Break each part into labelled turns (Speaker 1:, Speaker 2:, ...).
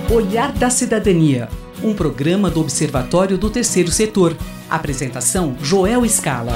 Speaker 1: Olhar da Cidadania, um programa do Observatório do Terceiro Setor. Apresentação, Joel Scala.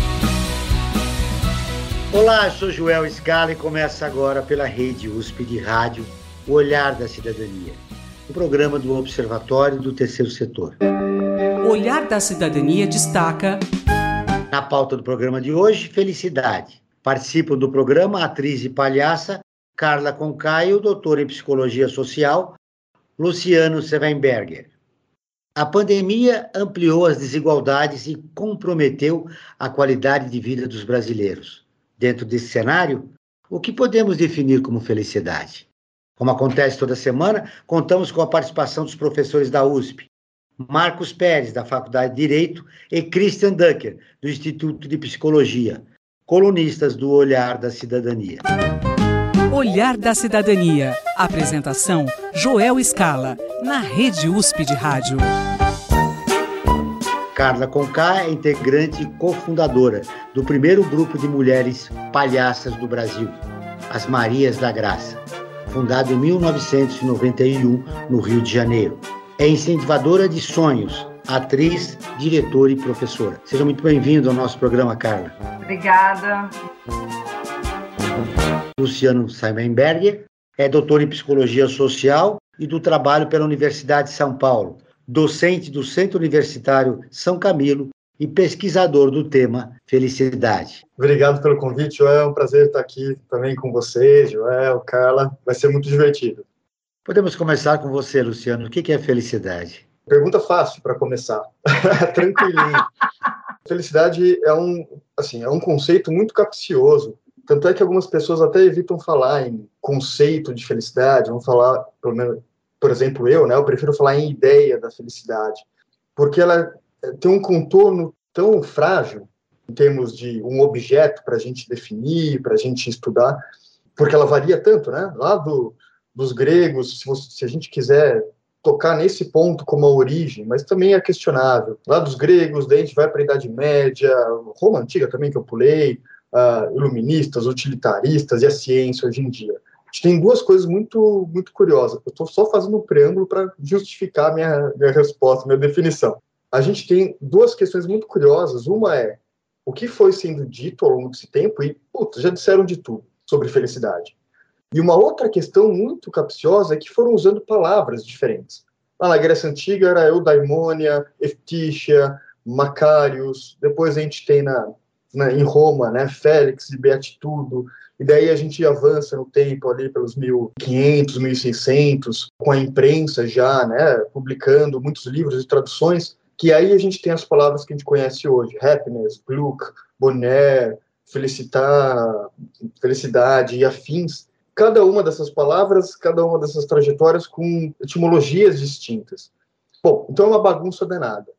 Speaker 2: Olá, sou Joel Scala e começa agora pela Rede USP de Rádio, o Olhar da Cidadania, um programa do Observatório do Terceiro Setor.
Speaker 1: Olhar da Cidadania destaca...
Speaker 2: Na pauta do programa de hoje, felicidade. Participam do programa a atriz e palhaça Carla Conká e o doutor em Psicologia Social, Luciano Sevenberger. A pandemia ampliou as desigualdades e comprometeu a qualidade de vida dos brasileiros. Dentro desse cenário, o que podemos definir como felicidade? Como acontece toda semana, contamos com a participação dos professores da USP, Marcos Pérez, da Faculdade de Direito, e Christian Ducker, do Instituto de Psicologia, colunistas do Olhar da Cidadania.
Speaker 1: Olhar da Cidadania. Apresentação, Joel Scala, na Rede USP de Rádio.
Speaker 2: Carla Conká é integrante e cofundadora do primeiro grupo de mulheres palhaças do Brasil, as Marias da Graça, fundado em 1991 no Rio de Janeiro. É incentivadora de sonhos, atriz, diretora e professora. Seja muito bem-vindo ao nosso programa, Carla.
Speaker 3: Obrigada.
Speaker 2: Luciano Sevenberger é doutor em Psicologia Social e do Trabalho pela Universidade de São Paulo, docente do Centro Universitário São Camilo e pesquisador do tema felicidade.
Speaker 4: Obrigado pelo convite, Joel. É um prazer estar aqui também com vocês, Joel, Carla. Vai ser muito divertido.
Speaker 2: Podemos começar com você, Luciano. O que é felicidade?
Speaker 4: Pergunta fácil para começar. Tranquilinho. Felicidade é um conceito muito capcioso. Tanto é que algumas pessoas até evitam falar em conceito de felicidade, vão falar, pelo menos, por exemplo, eu prefiro falar em ideia da felicidade, porque ela tem um contorno tão frágil, em termos de um objeto para a gente definir, para a gente estudar, porque ela varia tanto, né? Lá dos gregos, se a gente quiser tocar nesse ponto como a origem, mas também é questionável. Lá dos gregos, daí a gente vai para a Idade Média, Roma Antiga também, que eu pulei, iluministas, utilitaristas e a ciência hoje em dia. A gente tem duas coisas muito, muito curiosas. Eu estou só fazendo um preâmbulo para justificar minha resposta, minha definição. A gente tem duas questões muito curiosas. Uma é o que foi sendo dito ao longo desse tempo e, já disseram de tudo sobre felicidade. E uma outra questão muito capciosa é que foram usando palavras diferentes. Lá na Grécia Antiga era eudaimonia, eftícia, Macarius. Depois a gente tem em Roma, né, Félix de Beatitudo, e daí a gente avança no tempo ali pelos 1500, 1600, com a imprensa já, né, publicando muitos livros e traduções, que aí a gente tem as palavras que a gente conhece hoje, happiness, Glück, bonheur, felicitar, felicidade e afins. Cada uma dessas palavras, cada uma dessas trajetórias com etimologias distintas. Bom, então é uma bagunça danada.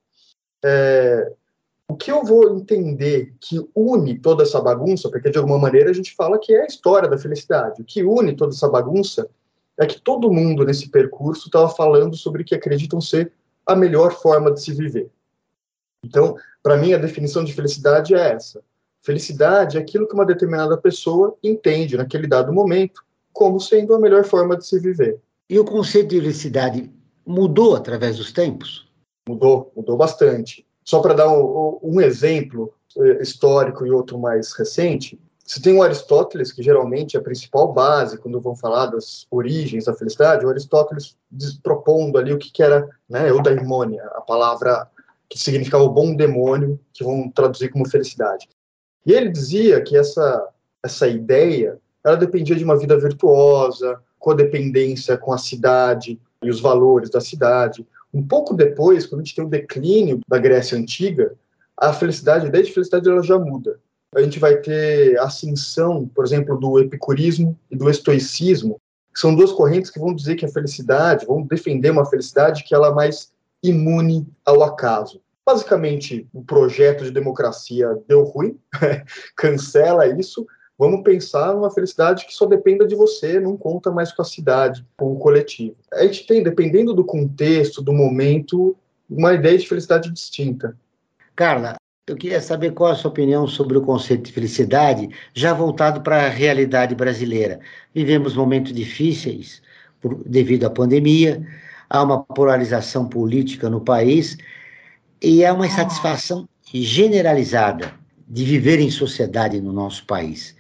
Speaker 4: O que eu vou entender que une toda essa bagunça, porque de alguma maneira a gente fala que é a história da felicidade, o que une toda essa bagunça é que todo mundo nesse percurso estava falando sobre o que acreditam ser a melhor forma de se viver. Então, para mim, a definição de felicidade é essa. Felicidade é aquilo que uma determinada pessoa entende naquele dado momento como sendo a melhor forma de se viver.
Speaker 2: E o conceito de felicidade mudou através dos tempos?
Speaker 4: Mudou bastante. Só para dar um exemplo histórico e outro mais recente, você tem o Aristóteles, que geralmente é a principal base quando vão falar das origens da felicidade, o Aristóteles propondo ali o que era, né, eudaimonia, a palavra que significava o bom demônio, que vão traduzir como felicidade. E ele dizia que essa ideia, ela dependia de uma vida virtuosa, codependência com a cidade e os valores da cidade. Um pouco depois, quando a gente tem o declínio da Grécia Antiga, a ideia de felicidade ela já muda. A gente vai ter a ascensão, por exemplo, do epicurismo e do estoicismo, que são duas correntes que vão dizer que a felicidade, vão defender uma felicidade que ela é mais imune ao acaso. Basicamente, o projeto de democracia deu ruim, cancela isso, vamos pensar numa felicidade que só dependa de você, não conta mais com a cidade, com o coletivo. A gente tem, dependendo do contexto, do momento, uma ideia de felicidade distinta.
Speaker 2: Carla, eu queria saber qual a sua opinião sobre o conceito de felicidade, já voltado para a realidade brasileira. Vivemos momentos difíceis, devido à pandemia, há uma polarização política no país e há uma insatisfação generalizada de viver em sociedade no nosso país.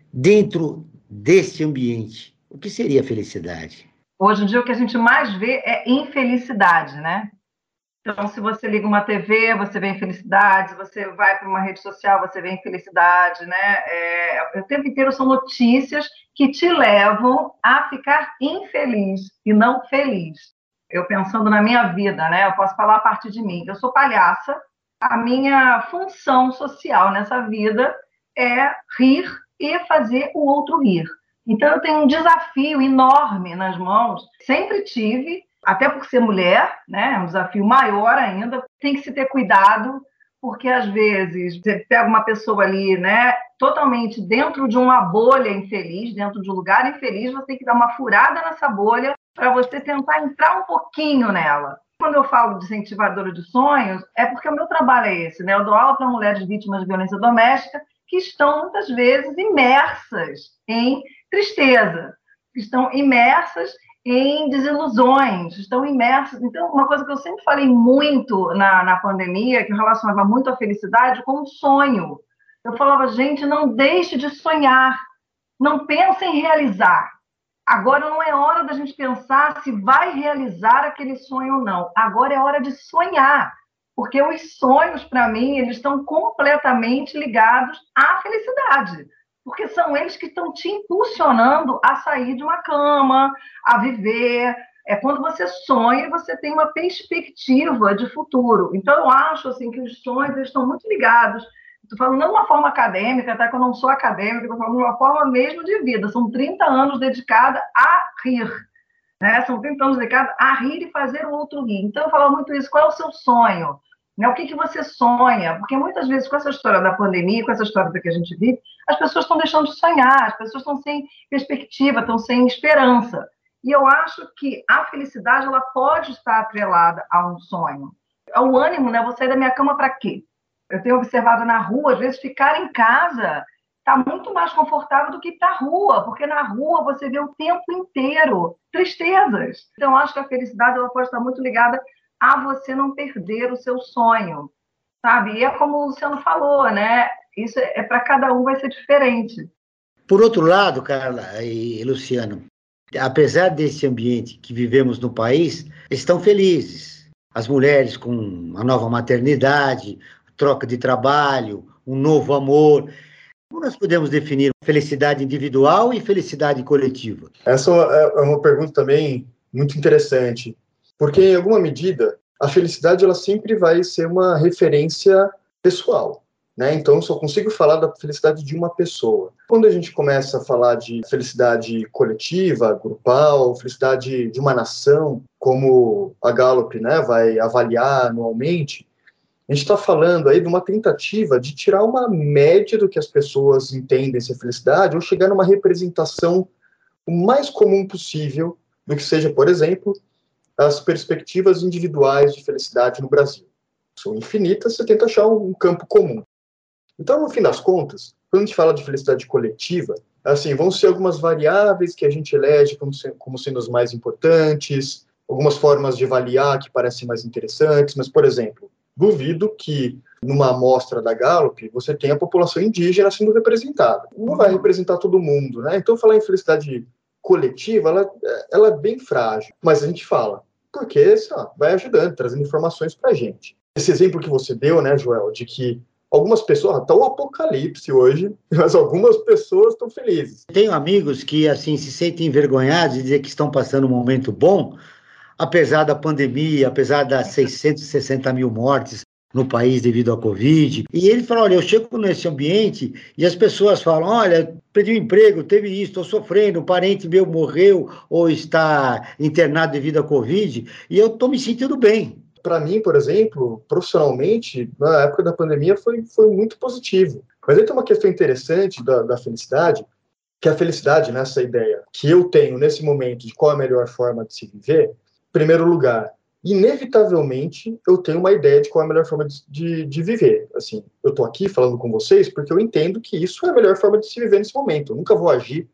Speaker 2: Dentro deste ambiente, o que seria felicidade?
Speaker 3: Hoje em dia, o que a gente mais vê é infelicidade, né? Então, se você liga uma TV, você vê infelicidade, se você vai para uma rede social, você vê infelicidade, né? O tempo inteiro são notícias que te levam a ficar infeliz e não feliz. Eu pensando na minha vida, né? Eu posso falar a partir de mim. Eu sou palhaça, a minha função social nessa vida é rir e fazer o outro rir. Então, eu tenho um desafio enorme nas mãos, sempre tive, até por ser mulher, né? É um desafio maior ainda, tem que se ter cuidado, porque às vezes você pega uma pessoa ali, né, totalmente dentro de uma bolha infeliz, dentro de um lugar infeliz, você tem que dar uma furada nessa bolha para você tentar entrar um pouquinho nela. Quando eu falo de incentivadora de sonhos, é porque o meu trabalho é esse, né? Eu dou aula para mulheres vítimas de violência doméstica que estão, muitas vezes, imersas em tristeza, que estão imersas em desilusões, estão imersas. Então, uma coisa que eu sempre falei muito na pandemia, que eu relacionava muito a felicidade com o sonho. Eu falava, gente, não deixe de sonhar, não pense em realizar. Agora não é hora da gente pensar se vai realizar aquele sonho ou não. Agora é hora de sonhar, porque os sonhos, para mim, eles estão completamente ligados à felicidade, porque são eles que estão te impulsionando a sair de uma cama, a viver. É quando você sonha e você tem uma perspectiva de futuro. Então, eu acho assim, que os sonhos eles estão muito ligados. Estou falando não de uma forma acadêmica, até que eu não sou acadêmica, estou falando de uma forma mesmo de vida. São 30 anos dedicados a rir. Né? São 30 anos dedicados a rir e fazer o outro rir. Então, eu falo muito isso. Qual é o seu sonho? Né? O que você sonha? Porque muitas vezes, com essa história da pandemia, com essa história que a gente vive, as pessoas estão deixando de sonhar, as pessoas estão sem perspectiva, estão sem esperança. E eu acho que a felicidade ela pode estar atrelada a um sonho. O ânimo, né? Eu vou sair da minha cama para quê? Eu tenho observado na rua, às vezes, ficar em casa está muito mais confortável do que ir para a rua, porque na rua você vê o tempo inteiro tristezas. Então, eu acho que a felicidade ela pode estar muito ligada a você não perder o seu sonho, sabe? E é como o Luciano falou, né? Isso é para cada um vai ser diferente.
Speaker 2: Por outro lado, Carla e Luciano, apesar desse ambiente que vivemos no país, estão felizes. As mulheres com a nova maternidade, troca de trabalho, um novo amor. Como nós podemos definir felicidade individual e felicidade coletiva?
Speaker 4: Essa é uma pergunta também muito interessante, porque, em alguma medida, a felicidade ela sempre vai ser uma referência pessoal, né? Então, eu só consigo falar da felicidade de uma pessoa. Quando a gente começa a falar de felicidade coletiva, grupal, felicidade de uma nação, como a Gallup, né, vai avaliar anualmente, a gente está falando aí de uma tentativa de tirar uma média do que as pessoas entendem ser felicidade ou chegar numa representação o mais comum possível do que seja, por exemplo, as perspectivas individuais de felicidade no Brasil. São infinitas, você tenta achar um campo comum. Então, no fim das contas, quando a gente fala de felicidade coletiva, assim, vão ser algumas variáveis que a gente elege como sendo as mais importantes, algumas formas de avaliar que parecem mais interessantes, mas, por exemplo, duvido que numa amostra da Gallup você tenha a população indígena sendo representada. Não vai representar todo mundo, né? Então, falar em felicidade coletiva, ela é bem frágil. Mas a gente fala, porque vai ajudando, trazendo informações para a gente. Esse exemplo que você deu, né, Joel, de que algumas pessoas, está o apocalipse hoje, mas algumas pessoas estão felizes.
Speaker 2: Tenho amigos que, assim, se sentem envergonhados de dizer que estão passando um momento bom, apesar da pandemia, apesar das 660 mil mortes no país devido à Covid. E ele falou, olha, eu chego nesse ambiente e as pessoas falam, olha, perdi o emprego, teve isso, estou sofrendo, um parente meu morreu ou está internado devido à Covid, e eu estou me sentindo bem.
Speaker 4: Para mim, por exemplo, profissionalmente, na época da pandemia foi muito positivo. Mas aí tem uma questão interessante da felicidade, que a felicidade, nessa ideia que eu tenho nesse momento de qual é a melhor forma de se viver, em primeiro lugar, inevitavelmente eu tenho uma ideia de qual é a melhor forma de viver. Assim, eu estou aqui falando com vocês porque eu entendo que isso é a melhor forma de se viver nesse momento. Eu nunca vou agir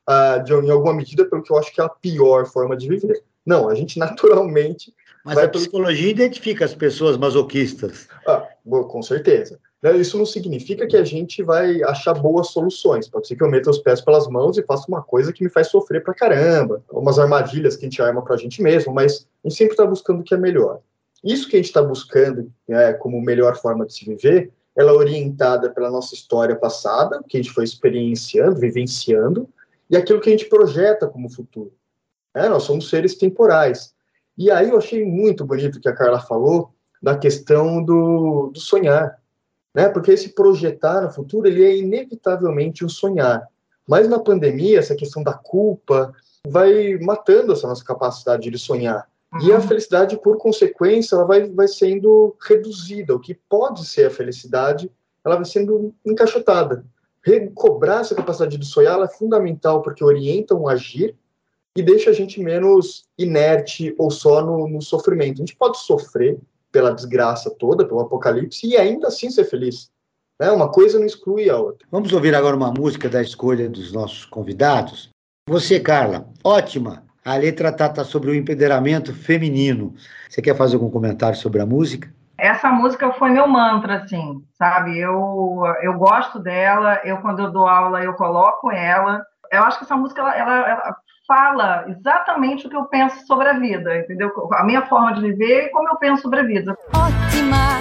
Speaker 4: em alguma medida, pelo que eu acho que é a pior forma de viver. Não, a gente naturalmente...
Speaker 2: Mas a psicologia identifica as pessoas masoquistas.
Speaker 4: Com certeza. Isso não significa que a gente vai achar boas soluções. Pode ser que eu meta os pés pelas mãos e faça uma coisa que me faz sofrer pra caramba, umas armadilhas que a gente arma pra gente mesmo, mas a gente sempre está buscando o que é melhor. Isso que a gente está buscando como melhor forma de se viver, ela é orientada pela nossa história passada, que a gente foi experienciando, vivenciando, e aquilo que a gente projeta como futuro. Nós somos seres temporais. E aí eu achei muito bonito o que a Carla falou da questão do sonhar, né? Porque esse projetar no futuro, ele é inevitavelmente um sonhar. Mas na pandemia, essa questão da culpa vai matando essa nossa capacidade de sonhar. E a felicidade, por consequência, ela vai sendo reduzida. O que pode ser a felicidade, ela vai sendo encaixotada. Recobrar essa capacidade de sonhar ela é fundamental, porque orienta um agir e deixa a gente menos inerte ou só no sofrimento. A gente pode sofrer pela desgraça toda, pelo apocalipse, e ainda assim ser feliz. Uma coisa não exclui a outra.
Speaker 2: Vamos ouvir agora uma música da escolha dos nossos convidados. Você, Carla, ótima. A letra trata sobre o empoderamento feminino. Você quer fazer algum comentário sobre a música?
Speaker 3: Essa música foi meu mantra, assim, sabe? Eu gosto dela, quando eu dou aula, eu coloco ela. Eu acho que essa música, ela fala exatamente o que eu penso sobre a vida, entendeu? A minha forma de viver e como eu penso sobre a vida.
Speaker 5: Ótima,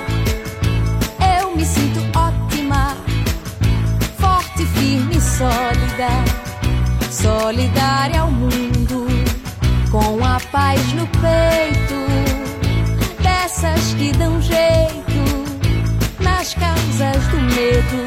Speaker 5: eu me sinto ótima, forte, firme e sólida, solidária ao mundo, com a paz no peito, dessas que dão jeito nas causas do medo.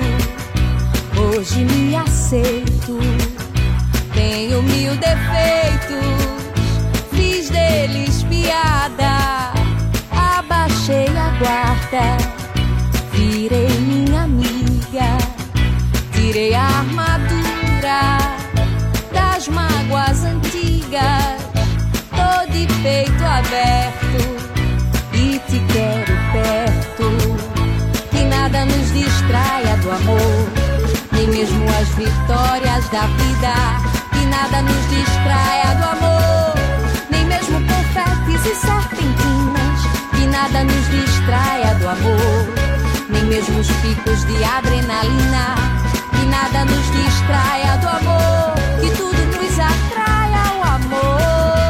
Speaker 5: Hoje me aceito, tenho 1000 defeitos, fiz deles piada, abaixei a guarda, virei minha amiga, tirei a armadura das mágoas antigas, tô de peito aberto e te quero perto, que nada nos distraia do amor, nem mesmo as vitórias da vida. Que nada nos distraia do amor, nem mesmo confetes e serpentinas. Que nada nos distraia do amor, nem mesmo os picos de adrenalina. Que nada nos distraia do amor, que tudo nos atrai ao amor.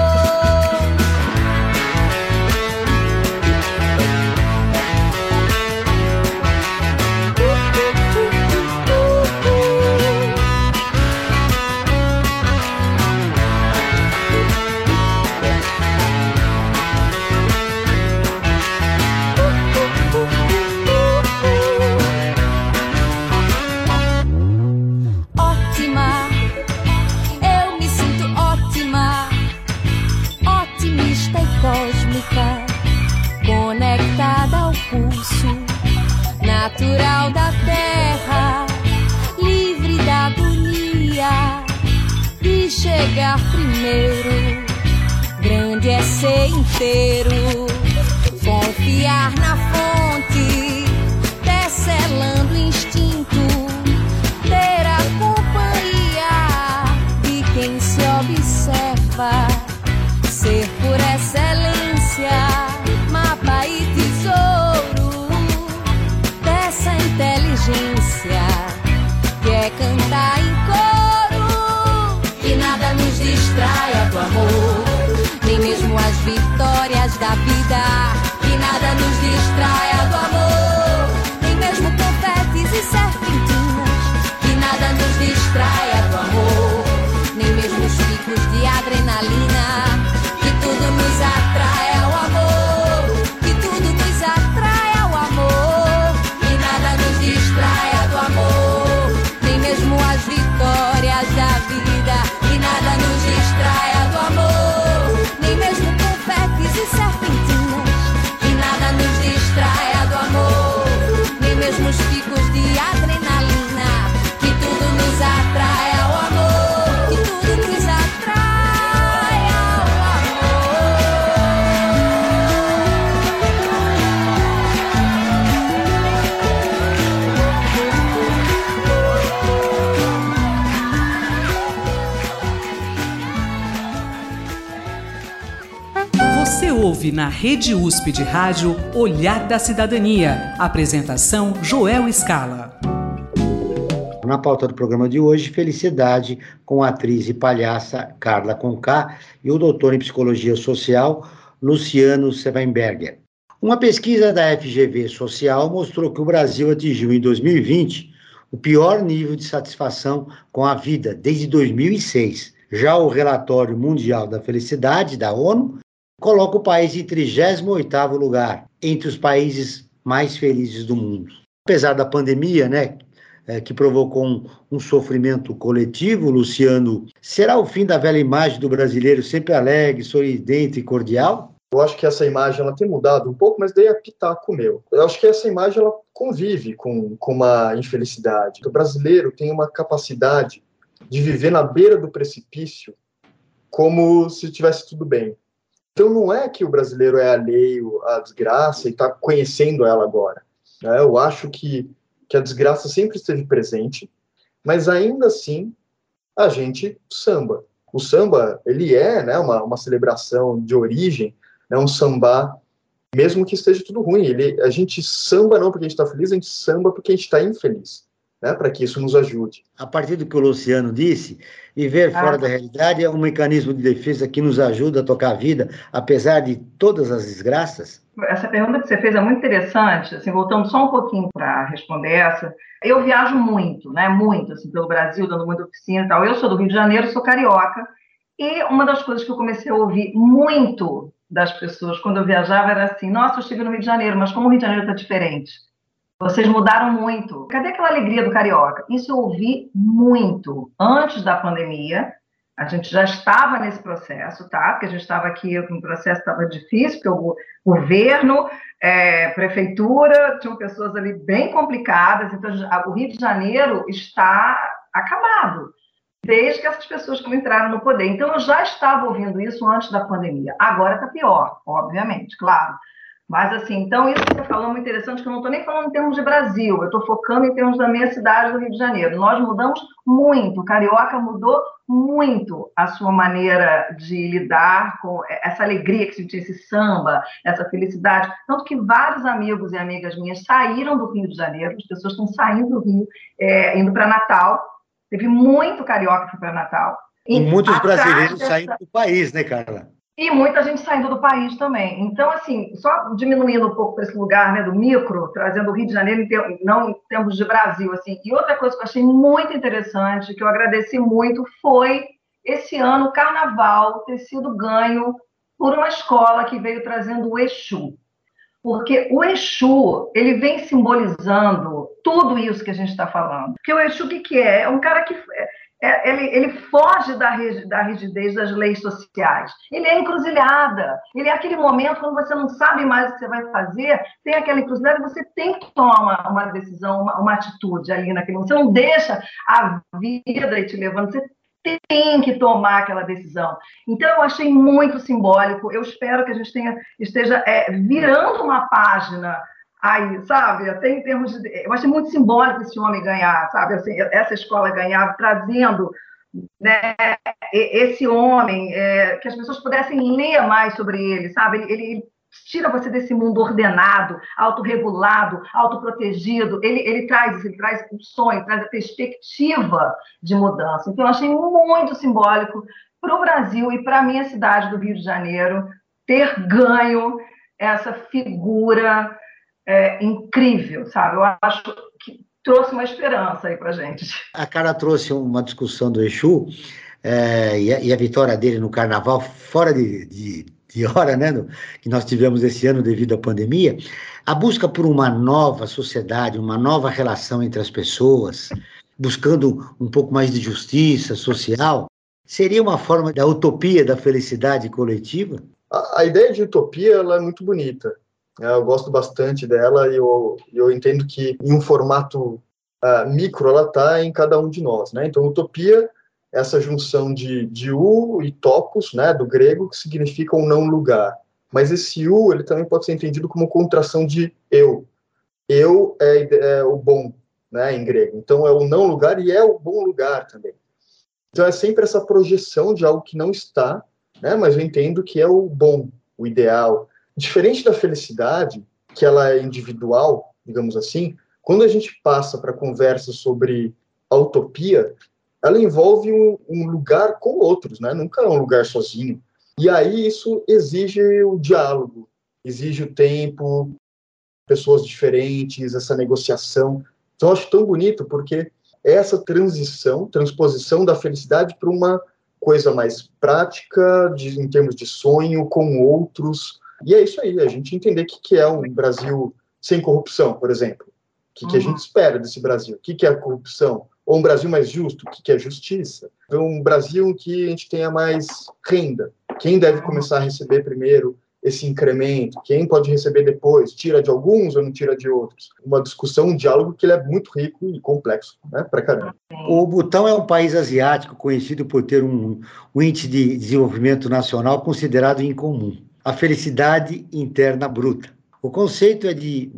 Speaker 5: Conectada ao pulso natural da terra, livre da agonia de chegar primeiro. Grande é ser inteiro, confiar na fonte, tecelando o instinto, ter a companhia de quem se observa, ser por excelência mapa e tesouro dessa inteligência que é cantar em coro. Que nada nos distraia do amor, nem mesmo as vitórias da vida. Que nada nos distraia do amor, nem mesmo confetes e serpentinas. Que nada nos distraia do amor, nem mesmo os picos de adrenalina. Que tudo nos atrai ao amor, que tudo nos atrai ao amor. Que nada nos distraia do amor, nem mesmo as vitórias da vida. Que nada nos distraia do amor, nem mesmo confetes e serpentinas.
Speaker 1: ouve na Rede USP de Rádio Olhar da Cidadania. Apresentação Joel Scala.
Speaker 2: Na pauta do programa de hoje, Felicidade, com a atriz e palhaça Carla Conká e o doutor em Psicologia Social, Luciano Sevenberger. Uma pesquisa da FGV Social mostrou que o Brasil atingiu em 2020 o pior nível de satisfação com a vida desde 2006. Já o Relatório Mundial da Felicidade, da ONU, coloca o país em 38º lugar, entre os países mais felizes do mundo. Apesar da pandemia, que provocou um sofrimento coletivo, Luciano, será o fim da velha imagem do brasileiro sempre alegre, sorridente e cordial?
Speaker 4: Eu acho que essa imagem ela tem mudado um pouco, mas daí é pitaco meu. Eu acho que essa imagem ela convive com uma infelicidade. O brasileiro tem uma capacidade de viver na beira do precipício como se tivesse tudo bem. Então não é que o brasileiro é alheio à desgraça e está conhecendo ela agora. Eu acho que a desgraça sempre esteve presente, mas ainda assim a gente samba. O samba, ele é uma celebração de origem, um samba, mesmo que esteja tudo ruim. A gente samba não porque a gente está feliz, a gente samba porque a gente está infeliz, para que isso nos ajude.
Speaker 2: A partir do que o Luciano disse, viver fora da realidade é um mecanismo de defesa que nos ajuda a tocar a vida, apesar de todas as desgraças?
Speaker 3: Essa pergunta que você fez é muito interessante, assim, voltando só um pouquinho para responder essa. Eu viajo muito, muito, assim, pelo Brasil, dando muita oficina e tal. Eu sou do Rio de Janeiro, sou carioca, e uma das coisas que eu comecei a ouvir muito das pessoas quando eu viajava era assim: nossa, eu estive no Rio de Janeiro, mas como o Rio de Janeiro está diferente? Vocês mudaram muito. Cadê aquela alegria do carioca? Isso eu ouvi muito antes da pandemia. A gente já estava nesse processo, tá? Porque a gente estava aqui, o processo estava difícil, porque o governo, prefeitura, tinham pessoas ali bem complicadas. Então, o Rio de Janeiro está acabado, desde que essas pessoas que entraram no poder. Então, eu já estava ouvindo isso antes da pandemia. Agora está pior, obviamente, claro. Mas, assim, então, isso que você falou é muito interessante, que eu não estou nem falando em termos de Brasil, eu estou focando em termos da minha cidade, do Rio de Janeiro. Nós mudamos muito, o carioca mudou muito a sua maneira de lidar com essa alegria que se tinha, esse samba, essa felicidade. Tanto que vários amigos e amigas minhas saíram do Rio de Janeiro, as pessoas estão saindo do Rio, indo para Natal. Teve muito carioca que foi para Natal.
Speaker 2: E muitos brasileiros saindo do país, né, Carla?
Speaker 3: E muita gente saindo do país também. Então, assim, só diminuindo um pouco esse lugar, do micro, trazendo o Rio de Janeiro, não em termos de Brasil, assim. E outra coisa que eu achei muito interessante, que eu agradeci muito, foi esse ano o Carnaval ter sido ganho por uma escola que veio trazendo o Exu. Porque o Exu, ele vem simbolizando tudo isso que a gente está falando. Porque o Exu, o que é? É um cara que... Ele foge da rigidez das leis sociais. Ele é encruzilhada. Ele é aquele momento quando você não sabe mais o que você vai fazer, tem aquela encruzilhada e você tem que tomar uma decisão, uma atitude ali naquele momento. Você não deixa a vida ir te levando, você tem que tomar aquela decisão. Então, eu achei muito simbólico. Eu espero que a gente esteja virando uma página aí, sabe, até em termos de... Eu achei muito simbólico esse homem ganhar, sabe, assim, essa escola ganhar, trazendo esse homem, que as pessoas pudessem ler mais sobre ele, sabe, ele tira você desse mundo ordenado, autorregulado, autoprotegido, ele traz isso, ele traz o sonho, traz a perspectiva de mudança. Então, eu achei muito simbólico para o Brasil e para a minha cidade do Rio de Janeiro ter ganho essa figura incrível, sabe? Eu acho que trouxe uma esperança aí pra gente.
Speaker 2: A Carla trouxe uma discussão do Exu e a vitória dele no Carnaval, fora de hora, que nós tivemos esse ano devido à pandemia. A busca por uma nova sociedade, uma nova relação entre as pessoas, buscando um pouco mais de justiça social, seria uma forma da utopia da felicidade coletiva?
Speaker 4: A ideia de utopia ela é muito bonita. Eu gosto bastante dela e eu entendo que em um formato micro ela está em cada um de nós, Então, utopia é essa junção de u e topos, do grego, que significa um não lugar. Mas esse u ele também pode ser entendido como contração de eu. Eu é o bom, em grego. Então, é o não lugar e é o bom lugar também. Então, é sempre essa projeção de algo que não está, mas eu entendo que é o bom, o ideal. Diferente da felicidade, que ela é individual, digamos assim, quando a gente passa para conversa sobre a utopia, ela envolve um lugar com outros, né? Nunca é um lugar sozinho. E aí isso exige o diálogo, exige o tempo, pessoas diferentes, essa negociação. Então, eu acho tão bonito porque essa transposição da felicidade para uma coisa mais prática, em termos de sonho, com outros. E é isso aí, a gente entender o que é um Brasil sem corrupção, por exemplo. O que a gente espera desse Brasil? O que é a corrupção? Ou um Brasil mais justo? O que é justiça? Um Brasil em que a gente tenha mais renda. Quem deve começar a receber primeiro esse incremento? Quem pode receber depois? Tira de alguns ou não tira de outros? Uma discussão, um diálogo que ele é muito rico e complexo, né? Pra caramba.
Speaker 2: O Butão é um país asiático conhecido por ter um índice de desenvolvimento nacional considerado incomum. A felicidade interna bruta. O conceito é de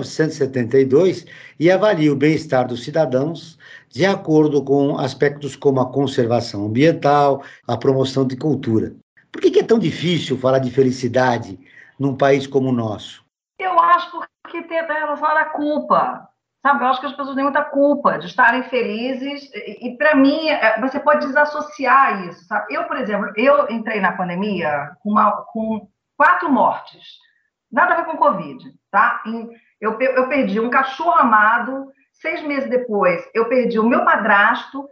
Speaker 2: 1972 e avalia o bem-estar dos cidadãos de acordo com aspectos como a conservação ambiental, a promoção de cultura. Por que é tão difícil falar de felicidade num país como o nosso?
Speaker 3: Eu acho porque tem a relação da culpa, sabe? Eu acho que as pessoas têm muita culpa de estarem felizes e para mim, você pode desassociar isso, sabe? Eu, por exemplo, eu entrei na pandemia com 4 mortes, nada a ver com Covid, tá? Eu perdi um cachorro amado, 6 meses depois eu perdi o meu padrasto,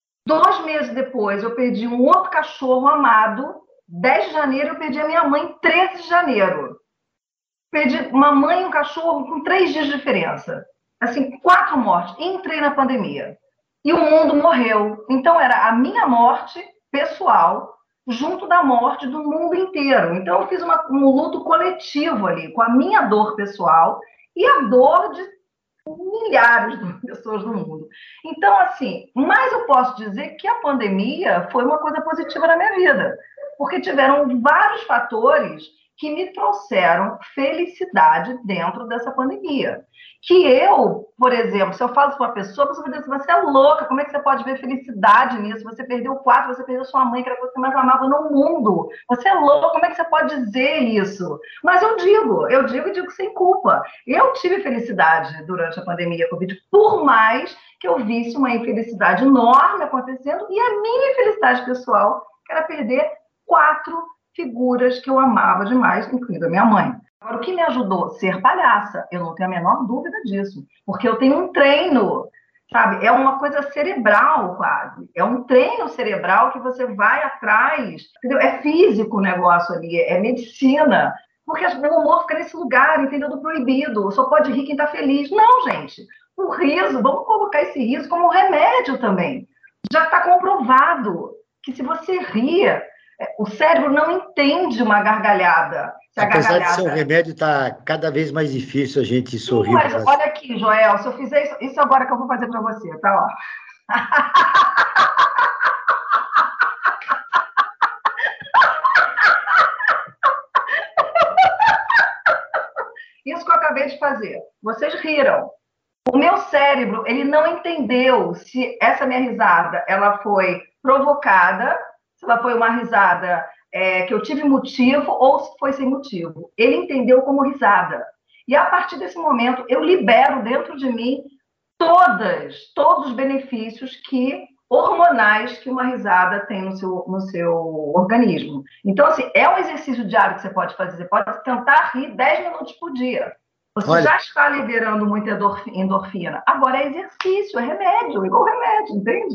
Speaker 3: 2 meses depois eu perdi um outro cachorro amado, 10 de janeiro eu perdi a minha mãe, 13 de janeiro. Perdi uma mãe e um cachorro com 3 dias de diferença. Assim, 4 mortes. Entrei na pandemia. E o mundo morreu. Então, era a minha morte pessoal junto da morte do mundo inteiro. Então, eu fiz um luto coletivo ali, com a minha dor pessoal e a dor de milhares de pessoas no mundo. Então, assim, mas eu posso dizer que a pandemia foi uma coisa positiva na minha vida, porque tiveram vários fatores que me trouxeram felicidade dentro dessa pandemia. Que eu, por exemplo, se eu falo para uma pessoa, a pessoa vai dizer assim, você é louca, como é que você pode ver felicidade nisso? Você perdeu 4, você perdeu sua mãe, que era a coisa que você mais amava no mundo. Você é louca, como é que você pode dizer isso? Mas eu digo sem culpa. Eu tive felicidade durante a pandemia Covid, por mais que eu visse uma infelicidade enorme acontecendo, e a minha infelicidade pessoal, que era perder 4 figuras que eu amava demais, incluindo a minha mãe. Agora, o que me ajudou? Ser palhaça. Eu não tenho a menor dúvida disso. Porque eu tenho um treino, sabe? É uma coisa cerebral, quase. É um treino cerebral que você vai atrás. Entendeu? É físico o negócio ali, é medicina. Porque o humor fica nesse lugar, entendeu? Do proibido. Só pode rir quem está feliz. Não, gente. O riso, vamos colocar esse riso como um remédio também. Já está comprovado que se você rir, o cérebro não entende uma gargalhada.
Speaker 2: Apesar de ser um remédio, está cada vez mais difícil a gente sorrir.
Speaker 3: Mas olha aqui, Joel, se eu fizer isso agora que eu vou fazer para você, tá? Ó. Isso que eu acabei de fazer. Vocês riram. O meu cérebro, ele não entendeu se essa minha risada ela foi provocada, se ela foi uma risada que eu tive motivo ou se foi sem motivo. Ele entendeu como risada. E a partir desse momento, eu libero dentro de mim todos os benefícios hormonais que uma risada tem no seu organismo. Então, assim, é um exercício diário que você pode fazer. Você pode tentar rir 10 minutos por dia. Você já está liberando muita endorfina. Agora é exercício, é remédio, igual remédio, entende?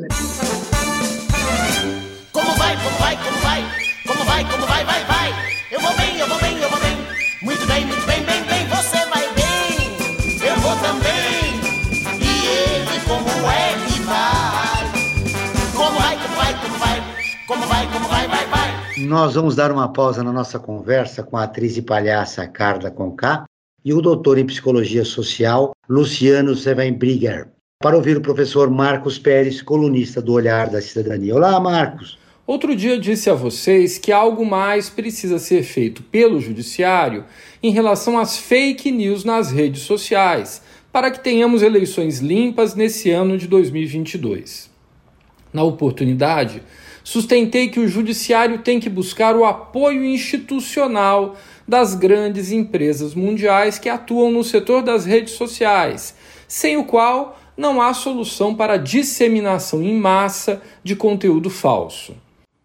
Speaker 6: Como vai, como vai, como vai? Como vai, como vai, vai, vai? Eu vou bem, eu vou bem, eu vou bem. Muito bem, bem, bem. Você vai bem, eu vou também. E ele como é que vai? Como vai, como vai, como vai? Como vai, como vai, vai, vai?
Speaker 2: Nós vamos dar uma pausa na nossa conversa com a atriz e palhaça Carla Conká e o doutor em Psicologia Social, Luciano Sevenbrigger, para ouvir o professor Marcos Pérez, colunista do Olhar da Cidadania. Olá, Marcos.
Speaker 7: Outro dia eu disse a vocês que algo mais precisa ser feito pelo Judiciário em relação às fake news nas redes sociais, para que tenhamos eleições limpas nesse ano de 2022. Na oportunidade, sustentei que o judiciário tem que buscar o apoio institucional das grandes empresas mundiais que atuam no setor das redes sociais, sem o qual não há solução para a disseminação em massa de conteúdo falso.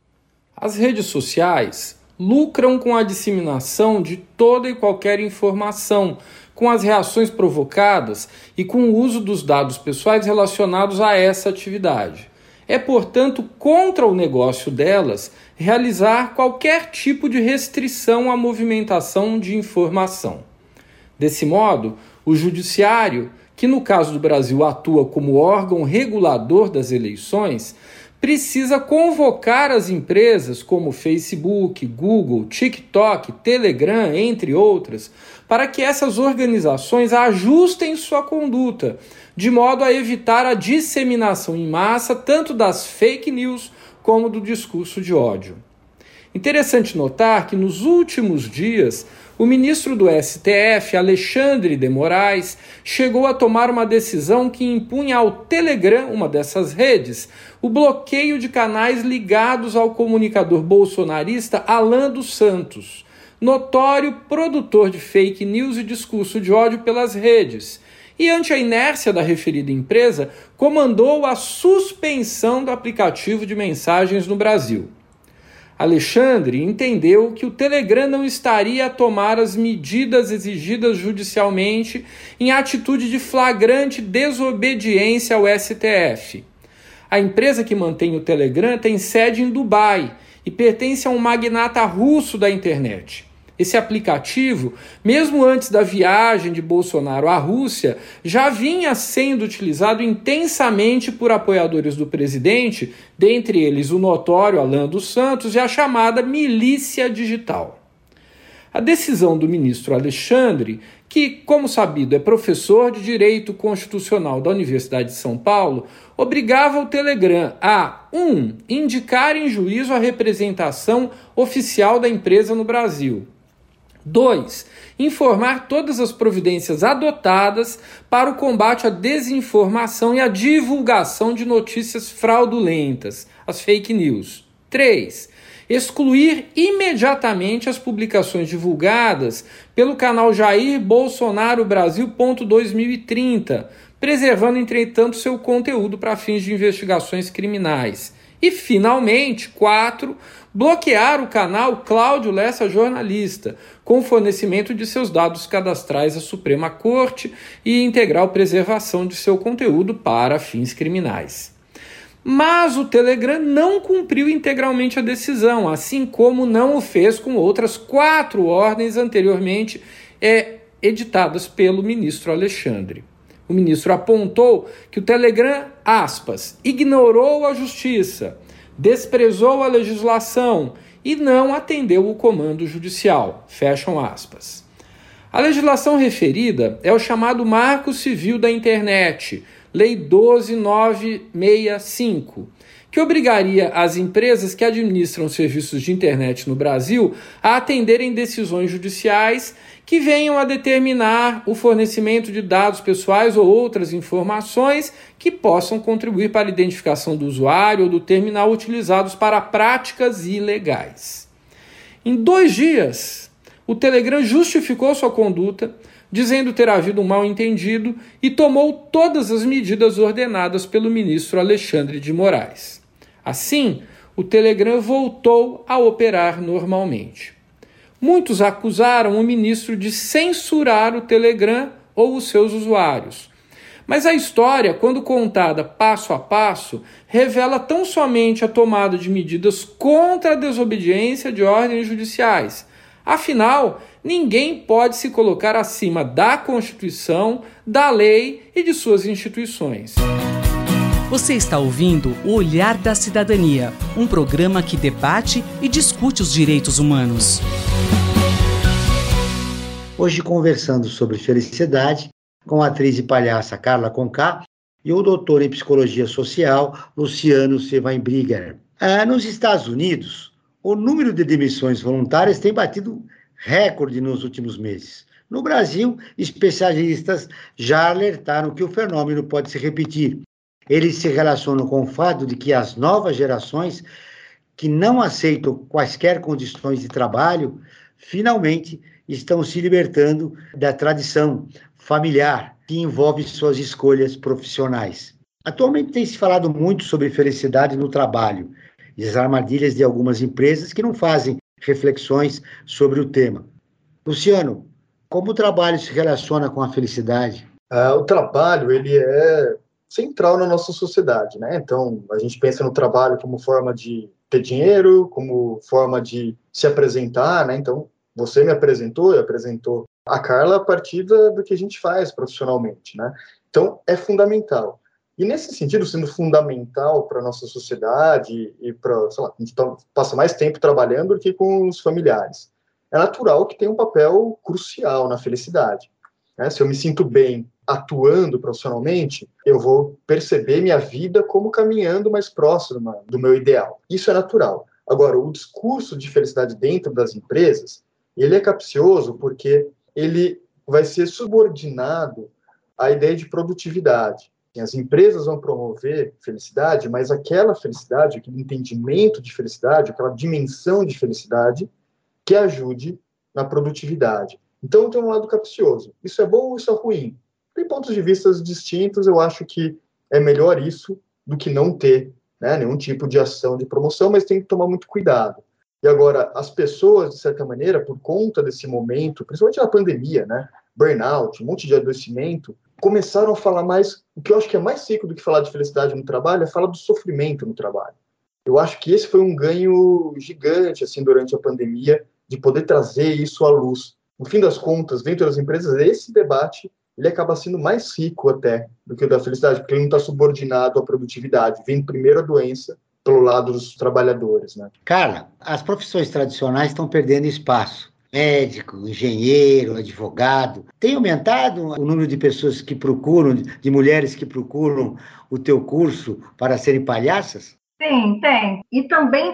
Speaker 7: As redes sociais lucram com a disseminação de toda e qualquer informação, com as reações provocadas e com o uso dos dados pessoais relacionados a essa atividade. É, portanto, contra o negócio delas realizar qualquer tipo de restrição à movimentação de informação. Desse modo, o Judiciário, que no caso do Brasil atua como órgão regulador das eleições, precisa convocar as empresas como Facebook, Google, TikTok, Telegram, entre outras, para que essas organizações ajustem sua conduta, de modo a evitar a disseminação em massa tanto das fake news como do discurso de ódio. Interessante notar que nos últimos dias, o ministro do STF, Alexandre de Moraes, chegou a tomar uma decisão que impunha ao Telegram, uma dessas redes, o bloqueio de canais ligados ao comunicador bolsonarista Alan dos Santos, notório produtor de fake news e discurso de ódio pelas redes, e ante a inércia da referida empresa, comandou a suspensão do aplicativo de mensagens no Brasil. Alexandre entendeu que o Telegram não estaria a tomar as medidas exigidas judicialmente em atitude de flagrante desobediência ao STF. A empresa que mantém o Telegram tem sede em Dubai e pertence a um magnata russo da internet. Esse aplicativo, mesmo antes da viagem de Bolsonaro à Rússia, já vinha sendo utilizado intensamente por apoiadores do presidente, dentre eles o notório Alan dos Santos e a chamada milícia digital. A decisão do ministro Alexandre, que, como sabido, é professor de Direito Constitucional da Universidade de São Paulo, obrigava o Telegram a 1. Indicar em juízo a representação oficial da empresa no Brasil. 2. Informar todas as providências adotadas para o combate à desinformação e à divulgação de notícias fraudulentas, as fake news. 3. Excluir imediatamente as publicações divulgadas pelo canal Jair Bolsonaro Brasil.2030, preservando, entretanto, seu conteúdo para fins de investigações criminais. E, finalmente, 4. Bloquear o canal Cláudio Lessa Jornalista, com fornecimento de seus dados cadastrais à Suprema Corte e integral preservação de seu conteúdo para fins criminais. Mas o Telegram não cumpriu integralmente a decisão, assim como não o fez com outras 4 ordens anteriormente editadas pelo ministro Alexandre. O ministro apontou que o Telegram, aspas, ignorou a justiça, desprezou a legislação e não atendeu o comando judicial, fecham aspas. A legislação referida é o chamado Marco Civil da Internet, Lei 12.965, que obrigaria as empresas que administram serviços de internet no Brasil a atenderem decisões judiciais que venham a determinar o fornecimento de dados pessoais ou outras informações que possam contribuir para a identificação do usuário ou do terminal utilizados para práticas ilegais. Em 2 dias, o Telegram justificou sua conduta, dizendo ter havido um mal-entendido e tomou todas as medidas ordenadas pelo ministro Alexandre de Moraes. Assim, o Telegram voltou a operar normalmente. Muitos acusaram o ministro de censurar o Telegram ou os seus usuários. Mas a história, quando contada passo a passo, revela tão somente a tomada de medidas contra a desobediência de ordens judiciais. Afinal, ninguém pode se colocar acima da Constituição, da lei e de suas instituições.
Speaker 1: Você está ouvindo O Olhar da Cidadania, um programa que debate e discute os direitos humanos.
Speaker 2: Hoje conversando sobre felicidade com a atriz e palhaça Carla Conká e o doutor em psicologia social Luciano Seweinbrigger. Nos Estados Unidos, o número de demissões voluntárias tem batido recorde nos últimos meses. No Brasil, especialistas já alertaram que o fenômeno pode se repetir. Eles se relacionam com o fato de que as novas gerações que não aceitam quaisquer condições de trabalho, finalmente estão se libertando da tradição familiar que envolve suas escolhas profissionais. Atualmente tem se falado muito sobre felicidade no trabalho e as armadilhas de algumas empresas que não fazem reflexões sobre o tema. Luciano, como o trabalho se relaciona com a felicidade?
Speaker 4: O trabalho, ele é central na nossa sociedade, né? Então, a gente pensa no trabalho como forma de ter dinheiro, como forma de se apresentar, né? Então, você me apresentou, eu apresentou a Carla a partir do que a gente faz profissionalmente, né? Então, é fundamental. E nesse sentido, sendo fundamental para a nossa sociedade e para, sei lá, a gente passa mais tempo trabalhando do que com os familiares. É natural que tenha um papel crucial na felicidade, né? Se eu me sinto bem atuando profissionalmente, eu vou perceber minha vida como caminhando mais próxima do meu ideal. Isso é natural. Agora, o discurso de felicidade dentro das empresas, ele é capcioso porque ele vai ser subordinado à ideia de produtividade. As empresas vão promover felicidade, mas aquela felicidade, aquele entendimento de felicidade, aquela dimensão de felicidade que ajude na produtividade. Então, tem um lado capcioso. Isso é bom ou isso é ruim? Tem pontos de vista distintos, eu acho que é melhor isso do que não ter, né, nenhum tipo de ação de promoção, mas tem que tomar muito cuidado. E agora, as pessoas, de certa maneira, por conta desse momento, principalmente na pandemia, né, burnout, um monte de adoecimento, começaram a falar mais, o que eu acho que é mais rico do que falar de felicidade no trabalho, é falar do sofrimento no trabalho. Eu acho que esse foi um ganho gigante, assim, durante a pandemia, de poder trazer isso à luz. No fim das contas, dentro das empresas, esse debate, ele acaba sendo mais rico até do que o da felicidade, porque ele não está subordinado à produtividade. Vem primeiro a doença pelo lado dos trabalhadores, né?
Speaker 2: Carla, as profissões tradicionais estão perdendo espaço. Médico, engenheiro, advogado. Tem aumentado o número de pessoas que procuram, de mulheres que procuram o teu curso para serem palhaças?
Speaker 3: Sim, tem. E também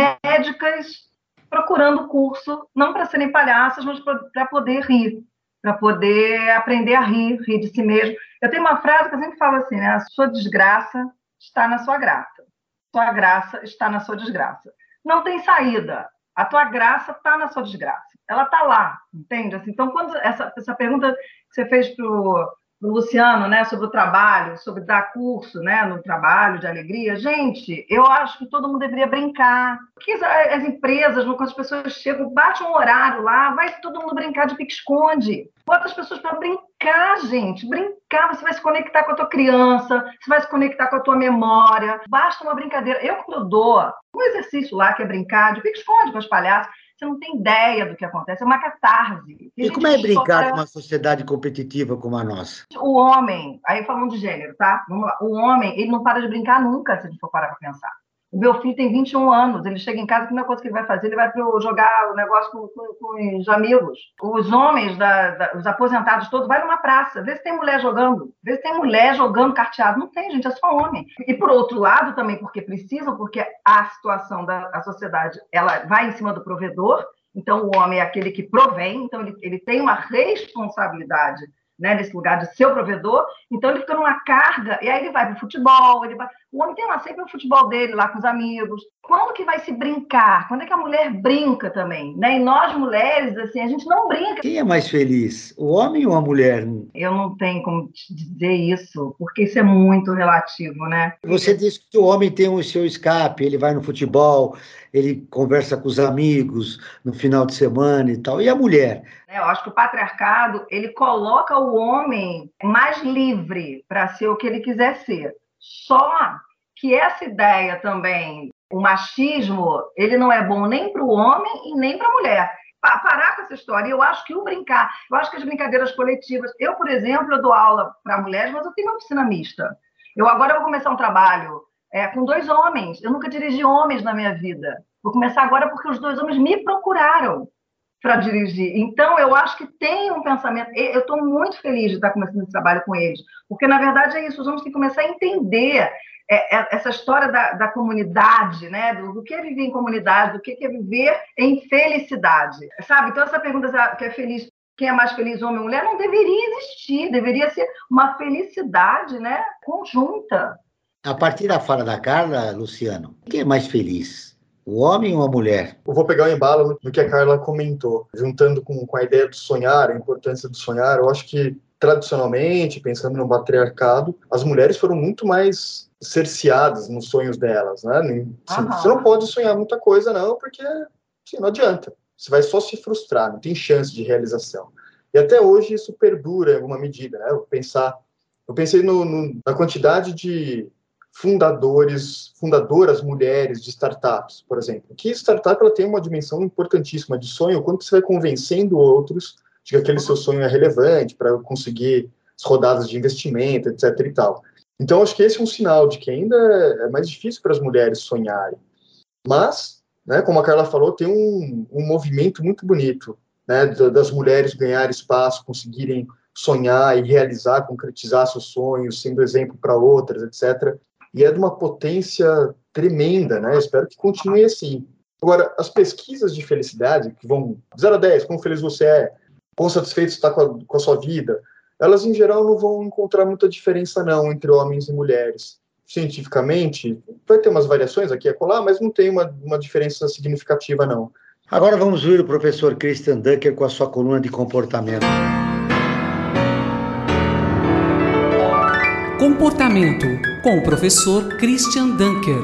Speaker 3: médicas procurando curso, não para serem palhaças, mas para poder rir, para poder aprender a rir de si mesmo. Eu tenho uma frase que eu sempre falo assim, né? A sua desgraça está na sua graça. Sua graça está na sua desgraça. Não tem saída. A tua graça está na sua desgraça. Ela está lá, entende? Assim, então, quando essa pergunta que você fez para o Luciano, né, sobre o trabalho, sobre dar curso, né, no trabalho de alegria, gente, eu acho que todo mundo deveria brincar. Porque as empresas, quando as pessoas chegam, bate um horário lá, vai todo mundo brincar de pique-esconde. Bota as pessoas para brincar, gente. Brincar, você vai se conectar com a tua criança, você vai se conectar com a tua memória. Basta uma brincadeira. Eu, quando eu dou um exercício lá, que é brincar de pique-esconde com as palhaças, você não tem ideia do que acontece, é uma catarse.
Speaker 2: E como é brincar numa sociedade competitiva como a nossa?
Speaker 3: O homem, aí falando de gênero, tá? Vamos lá. O homem, ele não para de brincar nunca, se a gente for parar para pensar. O meu filho tem 21 anos, ele chega em casa, a primeira coisa que ele vai fazer, ele vai jogar o negócio com os amigos. Os homens, os aposentados todos, vai numa praça, vê se tem mulher jogando, vê se tem mulher jogando carteado. Não tem, gente, é só homem. E por outro lado também, porque precisam, porque a situação da sociedade, ela vai em cima do provedor, então o homem é aquele que provém, então ele tem uma responsabilidade, né, nesse lugar de ser o provedor, então ele fica numa carga, e aí ele vai para o futebol, o homem tem lá sempre o futebol dele, lá com os amigos. Quando que vai se brincar? Quando é que a mulher brinca também? Né? E nós, mulheres, assim, a gente não brinca.
Speaker 2: Quem é mais feliz, o homem ou a mulher?
Speaker 3: Eu não tenho como te dizer isso, porque isso é muito relativo, né?
Speaker 2: Você disse que o homem tem o seu escape, ele vai no futebol, ele conversa com os amigos no final de semana e tal. E a mulher?
Speaker 3: Eu acho que o patriarcado, ele coloca o homem mais livre para ser o que ele quiser ser. Só que essa ideia também, o machismo, ele não é bom nem para o homem e nem para a mulher. Parar com essa história. Eu acho que o brincar, eu acho que as brincadeiras coletivas... Eu, por exemplo, eu dou aula para mulheres, mas eu tenho uma oficina mista. Agora vou começar um trabalho com 2 homens. Eu nunca dirigi homens na minha vida. Vou começar agora porque os 2 homens me procuraram para dirigir. Então, eu acho que tem um pensamento... Eu estou muito feliz de estar começando esse trabalho com eles, porque, na verdade, é isso. Os homens têm que começar a entender essa história da comunidade, né? Do que é viver em comunidade, do que é viver em felicidade, sabe? Então, essa pergunta que é feliz, quem é mais feliz, homem ou mulher, não deveria existir. Deveria ser uma felicidade, né, conjunta.
Speaker 2: A partir da fala da Carla, Luciano, quem é mais feliz? o homem ou a mulher?
Speaker 4: Eu vou pegar o embalo no que a Carla comentou, juntando com a ideia do sonhar, a importância do sonhar. Eu acho que, tradicionalmente, pensando no patriarcado, as mulheres foram muito mais cerceadas nos sonhos delas, né? Assim, você não pode sonhar muita coisa, não, porque assim, não adianta. Você vai só se frustrar, não tem chance de realização. E até hoje isso perdura em alguma medida, né? Eu pensei na quantidade de fundadoras mulheres de startups, por exemplo. Que startup ela tem uma dimensão importantíssima de sonho, quando você vai convencendo outros de que aquele seu sonho é relevante para conseguir as rodadas de investimento, etc. e tal. Então, acho que esse é um sinal de que ainda é mais difícil para as mulheres sonharem. Mas, né, como a Carla falou, tem um movimento muito bonito, né, das mulheres ganharem espaço, conseguirem sonhar e realizar, concretizar seus sonhos, sendo exemplo para outras, etc. E é de uma potência tremenda, né? Eu espero que continue assim. Agora, as pesquisas de felicidade, que vão de 0 a 10, quão feliz você é, quão satisfeito você está com a sua vida, elas, em geral, não vão encontrar muita diferença, não, entre homens e mulheres. Cientificamente, vai ter umas variações aqui e acolá, mas não tem uma diferença significativa, não.
Speaker 2: Agora vamos ouvir o professor Christian Dunker com a sua coluna de comportamento.
Speaker 1: Comportamento, com o professor Christian Dunker.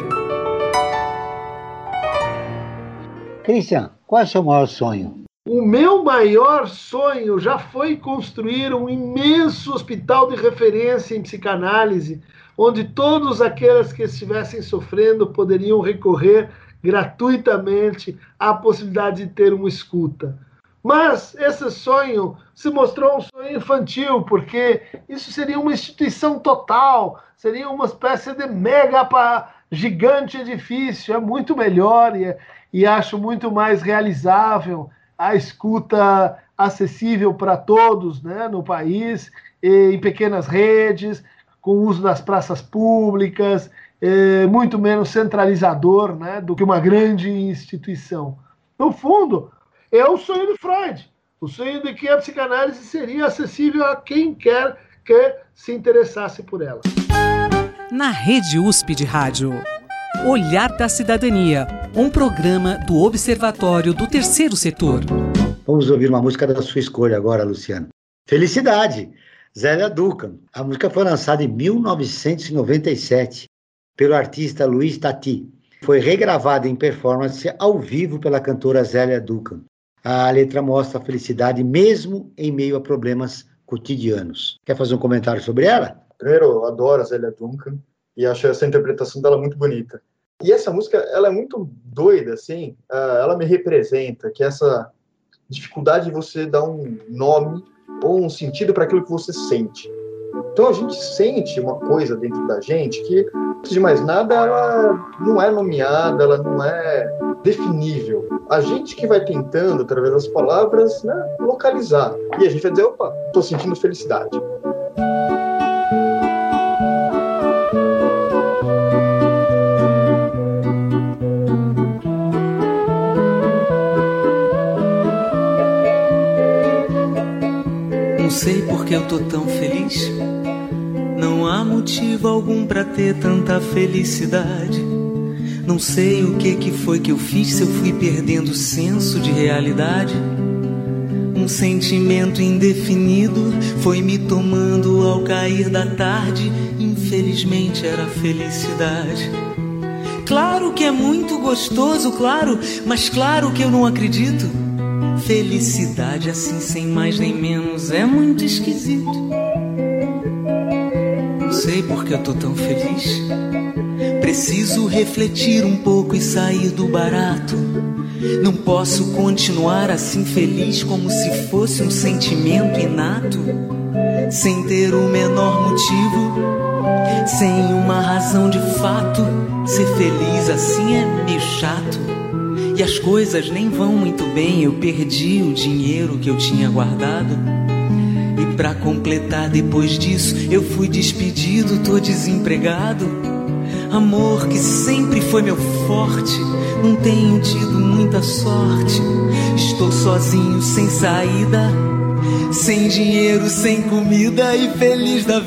Speaker 2: Christian, qual é o seu maior sonho?
Speaker 8: O meu maior sonho já foi construir um imenso hospital de referência em psicanálise, onde todos aqueles que estivessem sofrendo poderiam recorrer gratuitamente à possibilidade de ter uma escuta. Mas esse sonho se mostrou um sonho infantil, porque isso seria uma instituição total, seria uma espécie de gigante edifício, é muito melhor e acho muito mais realizável a escuta acessível para todos, né, no país, em pequenas redes, com o uso das praças públicas, muito menos centralizador, né, do que uma grande instituição. No fundo, é o sonho de Freud, o sonho de que a psicanálise seria acessível a quem quer que se interessasse por ela.
Speaker 1: Na Rede USP de Rádio, Olhar da Cidadania, um programa do Observatório do Terceiro Setor.
Speaker 2: Vamos ouvir uma música da sua escolha agora, Luciano. Felicidade, Zélia Duncan. A música foi lançada em 1997 pelo artista Luiz Tati. Foi regravada em performance ao vivo pela cantora Zélia Duncan. A letra mostra a felicidade mesmo em meio a problemas cotidianos. Quer fazer um comentário sobre ela?
Speaker 4: Primeiro, eu adoro a Zélia Duncan e acho essa interpretação dela muito bonita. E essa música, ela é muito doida, assim, ela me representa, que é essa dificuldade de você dar um nome ou um sentido para aquilo que você sente. Então a gente sente uma coisa dentro da gente que, antes de mais nada, ela não é nomeada, ela não é definível. A gente que vai tentando, através das palavras, né, localizar. E a gente vai dizer, opa, estou sentindo felicidade.
Speaker 9: Não sei por que eu tô tão feliz. Não há motivo algum pra ter tanta felicidade. Não sei o que foi que eu fiz, se eu fui perdendo o senso de realidade. Um sentimento indefinido foi me tomando ao cair da tarde. Infelizmente era felicidade. Claro que é muito gostoso, claro, mas claro que eu não acredito. Felicidade assim, sem mais nem menos, é muito esquisito. Não sei por que eu tô tão feliz. Preciso refletir um pouco e sair do barato. Não posso continuar assim feliz como se fosse um sentimento inato, sem ter o menor motivo, sem uma razão de fato. Ser feliz assim é meio chato. E as coisas nem vão muito bem. Eu perdi o dinheiro que eu tinha guardado. E pra completar, depois disso eu fui despedido, tô desempregado. Amor que sempre foi meu forte, não tenho tido muita sorte. Estou sozinho, sem saída, sem dinheiro, sem comida e feliz da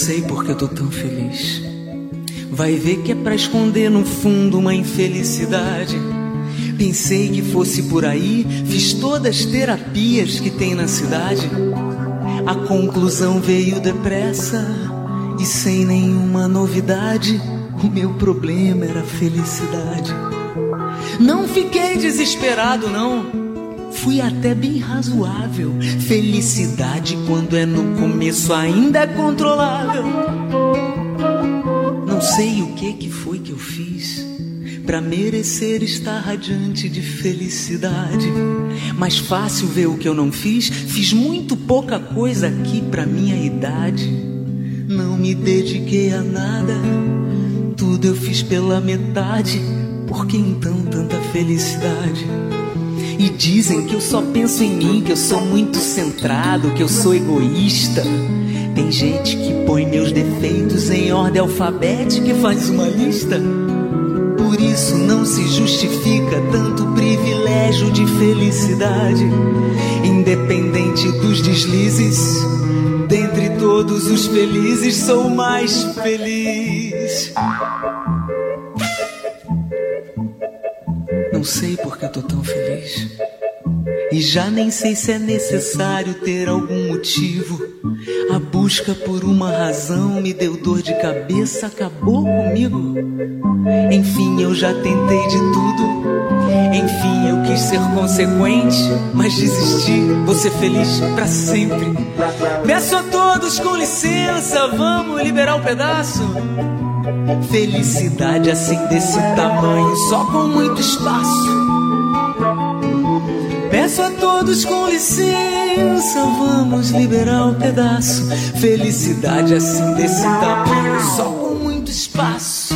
Speaker 9: sei porque eu tô tão feliz. Vai ver que é pra esconder no fundo uma infelicidade. Pensei que fosse por aí, fiz todas as terapias que tem na cidade. A conclusão veio depressa e sem nenhuma novidade. O meu problema era a felicidade. Não fiquei desesperado, não. Fui até bem razoável. Felicidade, quando é no começo, ainda é controlável. Não sei o que foi que eu fiz pra merecer estar radiante de felicidade. Mais fácil ver o que eu não fiz. Fiz muito pouca coisa aqui pra minha idade. Não me dediquei a nada. Tudo eu fiz pela metade. Por que então tanta felicidade? E dizem que eu só penso em mim, que eu sou muito centrado, que eu sou egoísta. Tem gente que põe meus defeitos em ordem alfabética e faz uma lista. Por isso não se justifica tanto privilégio de felicidade. Independente dos deslizes, dentre todos os felizes, sou o mais feliz. Não sei porque eu tô tão feliz. E já nem sei se é necessário ter algum motivo. A busca por uma razão me deu dor de cabeça, acabou comigo. Enfim, eu já tentei de tudo. Enfim, eu quis ser consequente, mas desisti. Vou ser feliz pra sempre. Peço a todos com licença, vamos liberar um pedaço. Felicidade assim desse tamanho, só com muito espaço. Peço a todos com licença, vamos liberar um pedaço. Felicidade assim desse tamanho, só com muito espaço.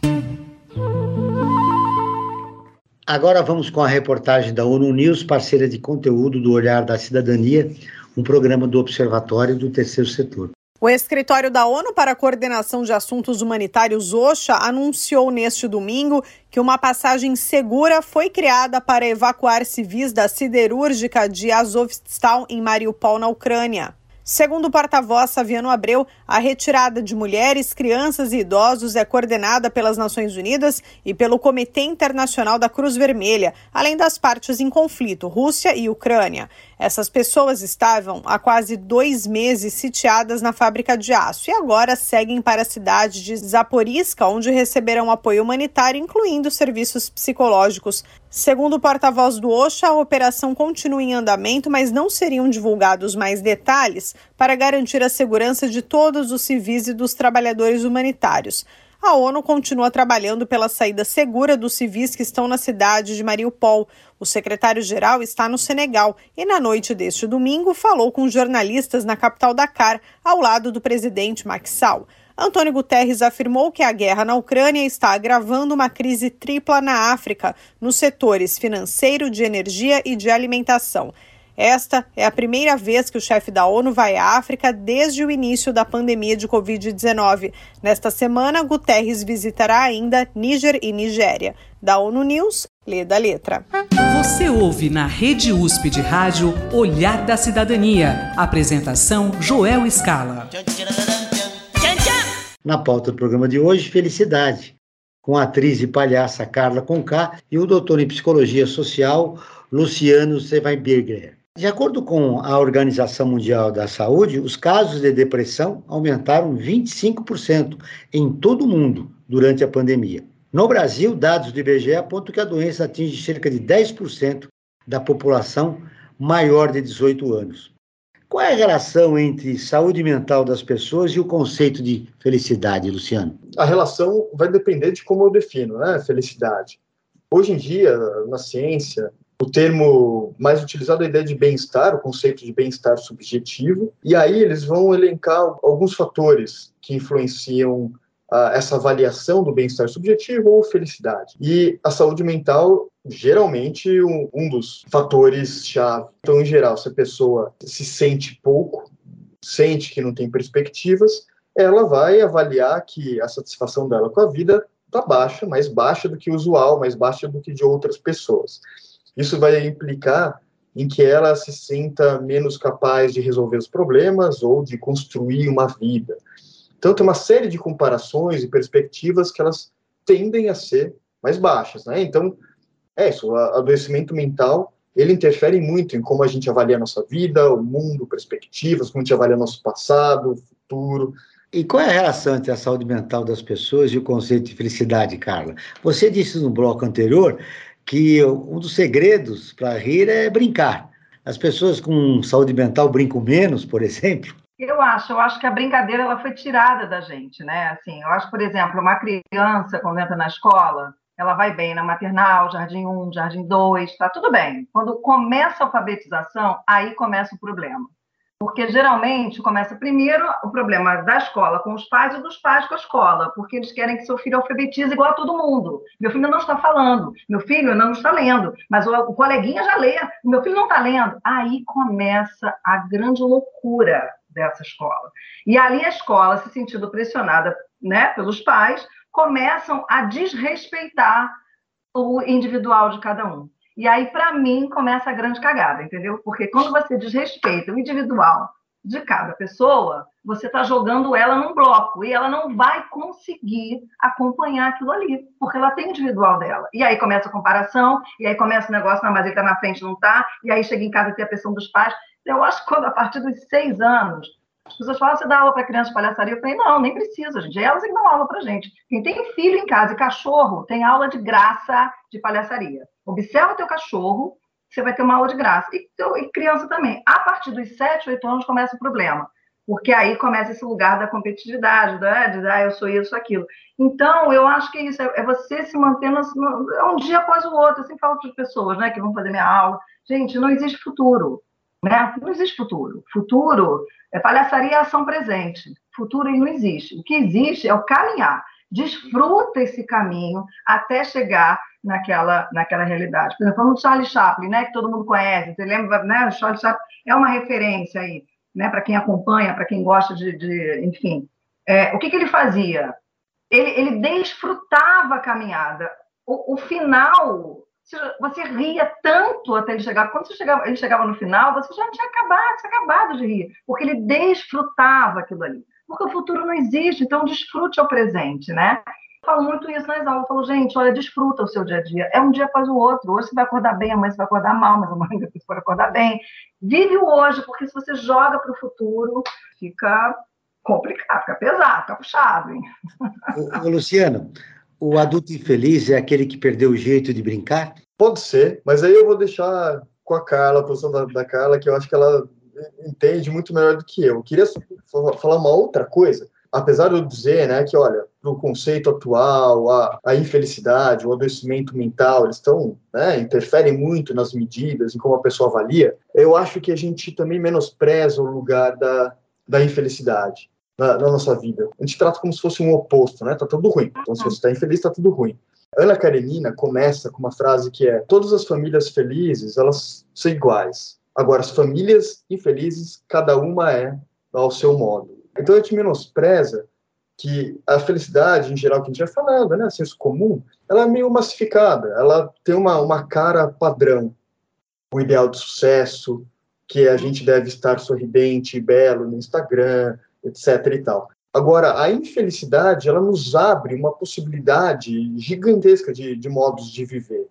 Speaker 2: Agora vamos com a reportagem da ONU News, parceira de conteúdo do Olhar da Cidadania, um programa do Observatório do Terceiro Setor.
Speaker 10: O Escritório da ONU para a Coordenação de Assuntos Humanitários, OCHA, anunciou neste domingo que uma passagem segura foi criada para evacuar civis da siderúrgica de Azovstal, em Mariupol, na Ucrânia. Segundo o porta-voz Saviano Abreu, a retirada de mulheres, crianças e idosos é coordenada pelas Nações Unidas e pelo Comitê Internacional da Cruz Vermelha, além das partes em conflito, Rússia e Ucrânia. Essas pessoas estavam há quase 2 meses sitiadas na fábrica de aço e agora seguem para a cidade de Zaporizhzhia, onde receberão apoio humanitário, incluindo serviços psicológicos. Segundo o porta-voz do OCHA, a operação continua em andamento, mas não seriam divulgados mais detalhes para garantir a segurança de todos os civis e dos trabalhadores humanitários. A ONU continua trabalhando pela saída segura dos civis que estão na cidade de Mariupol. O secretário-geral está no Senegal e, na noite deste domingo, falou com jornalistas na capital Dakar, ao lado do presidente Macky Sall. Antônio Guterres afirmou que a guerra na Ucrânia está agravando uma crise tripla na África, nos setores financeiro, de energia e de alimentação. Esta é a primeira vez que o chefe da ONU vai à África desde o início da pandemia de Covid-19. Nesta semana, Guterres visitará ainda Níger e Nigéria. Da ONU News, lê da letra.
Speaker 1: Você ouve na Rede USP de Rádio Olhar da Cidadania. Apresentação Joel Scala.
Speaker 2: Na pauta do programa de hoje, felicidade, com a atriz e palhaça Carla Conká e o doutor em Psicologia Social, Luciano Seidenberger. De acordo com a Organização Mundial da Saúde, os casos de depressão aumentaram 25% em todo o mundo durante a pandemia. No Brasil, dados do IBGE apontam que a doença atinge cerca de 10% da população maior de 18 anos. Qual é a relação entre saúde mental das pessoas e o conceito de felicidade, Luciano?
Speaker 4: A relação vai depender de como eu defino, né, felicidade. Hoje em dia, na ciência, o termo mais utilizado é a ideia de bem-estar, o conceito de bem-estar subjetivo, e aí eles vão elencar alguns fatores que influenciam essa avaliação do bem-estar subjetivo ou felicidade. E a saúde mental, geralmente, um dos fatores-chave. Então, em geral, se a pessoa se sente pouco, sente que não tem perspectivas, ela vai avaliar que a satisfação dela com a vida está baixa, mais baixa do que o usual, mais baixa do que de outras pessoas. Isso vai implicar em que ela se sinta menos capaz de resolver os problemas ou de construir uma vida. Então tem uma série de comparações e perspectivas que elas tendem a ser mais baixas, né? Então, isso, o adoecimento mental, ele interfere muito em como a gente avalia a nossa vida, o mundo, perspectivas, como a gente avalia o nosso passado, o futuro.
Speaker 2: E qual é a relação entre a saúde mental das pessoas e o conceito de felicidade, Carla? Você disse no bloco anterior que um dos segredos para rir é brincar. As pessoas com saúde mental brincam menos, por exemplo?
Speaker 3: Eu acho que a brincadeira ela foi tirada da gente, né? Assim, eu acho, por exemplo, uma criança, quando entra na escola, ela vai bem na maternal, jardim 1, jardim 2, tá tudo bem. Quando começa a alfabetização, aí começa o problema. Porque, geralmente, começa primeiro o problema da escola com os pais e dos pais com a escola, porque eles querem que seu filho alfabetize igual a todo mundo. Meu filho não está falando, meu filho não está lendo, mas o coleguinha já lê, meu filho não está lendo. Aí começa a grande loucura dessa escola. E ali a escola, se sentindo pressionada, né, pelos pais, começam a desrespeitar o individual de cada um. E aí, para mim, começa a grande cagada, entendeu? Porque quando você desrespeita o individual de cada pessoa, você está jogando ela num bloco e ela não vai conseguir acompanhar aquilo ali, porque ela tem o individual dela. E aí começa a comparação, e aí começa o negócio, não, mas ele está na frente, não está, e aí chega em casa e tem a pressão dos pais. Eu acho que quando, a partir dos 6 anos, as pessoas falam, você dá aula para criança de palhaçaria? Eu falei, não, nem precisa, gente. Elas que dão aula para gente. Quem tem filho em casa e cachorro, tem aula de graça de palhaçaria. Observa o teu cachorro, você vai ter uma aula de graça. E criança também. A partir dos 7, 8 anos começa o problema. Porque aí começa esse lugar da competitividade, de eu sou isso, aquilo. Então, eu acho que é isso, é você se mantendo um dia após o outro. Eu sempre falo para as pessoas, né, que vão fazer minha aula. Gente, não existe futuro. Né? Não existe futuro. Futuro é palhaçaria e ação presente. Futuro não existe. O que existe é o caminhar. Desfruta esse caminho até chegar naquela realidade. Por exemplo, falando do Charlie Chaplin, né, que todo mundo conhece. Você lembra, né? O Charlie Chaplin é uma referência aí, né, para quem acompanha, para quem gosta enfim. O que ele fazia? Ele desfrutava a caminhada. O final... Você ria tanto até ele chegar. Quando ele chegava no final, você já tinha acabado de rir, porque ele desfrutava aquilo ali. Porque o futuro não existe, então desfrute ao presente, né? Eu falo muito isso nas aulas. Eu falo, gente, olha, desfruta o seu dia a dia. É um dia após o outro. Hoje você vai acordar bem, amanhã você vai acordar mal, mas amanhã você vai acordar bem. Vive o hoje, porque se você joga para o futuro, fica complicado, fica pesado, fica puxado, hein?
Speaker 2: Ô, Luciano, o adulto infeliz é aquele que perdeu o jeito de brincar?
Speaker 4: Pode ser, mas aí eu vou deixar com a Carla, a posição da Carla, que eu acho que ela entende muito melhor do que eu. Eu queria falar uma outra coisa, apesar de eu dizer, né, que, olha, o conceito atual, a infelicidade, o adoecimento mental, eles estão, né, interferem muito nas medidas, em como a pessoa avalia, eu acho que a gente também menospreza o lugar da infelicidade na nossa vida. A gente trata como se fosse um oposto, né? Tá tudo ruim. Então, se você está infeliz, tá tudo ruim. Ana Karenina começa com uma frase que é: todas as famílias felizes, elas são iguais. Agora, as famílias infelizes, cada uma é ao seu modo. Então, a gente menospreza que a felicidade, em geral, que a gente vai falando, né? Senso comum, ela é meio massificada. Ela tem uma cara padrão. O ideal de sucesso, que a gente deve estar sorridente e belo no Instagram, etc. e tal. Agora, a infelicidade, ela nos abre uma possibilidade gigantesca de modos de viver.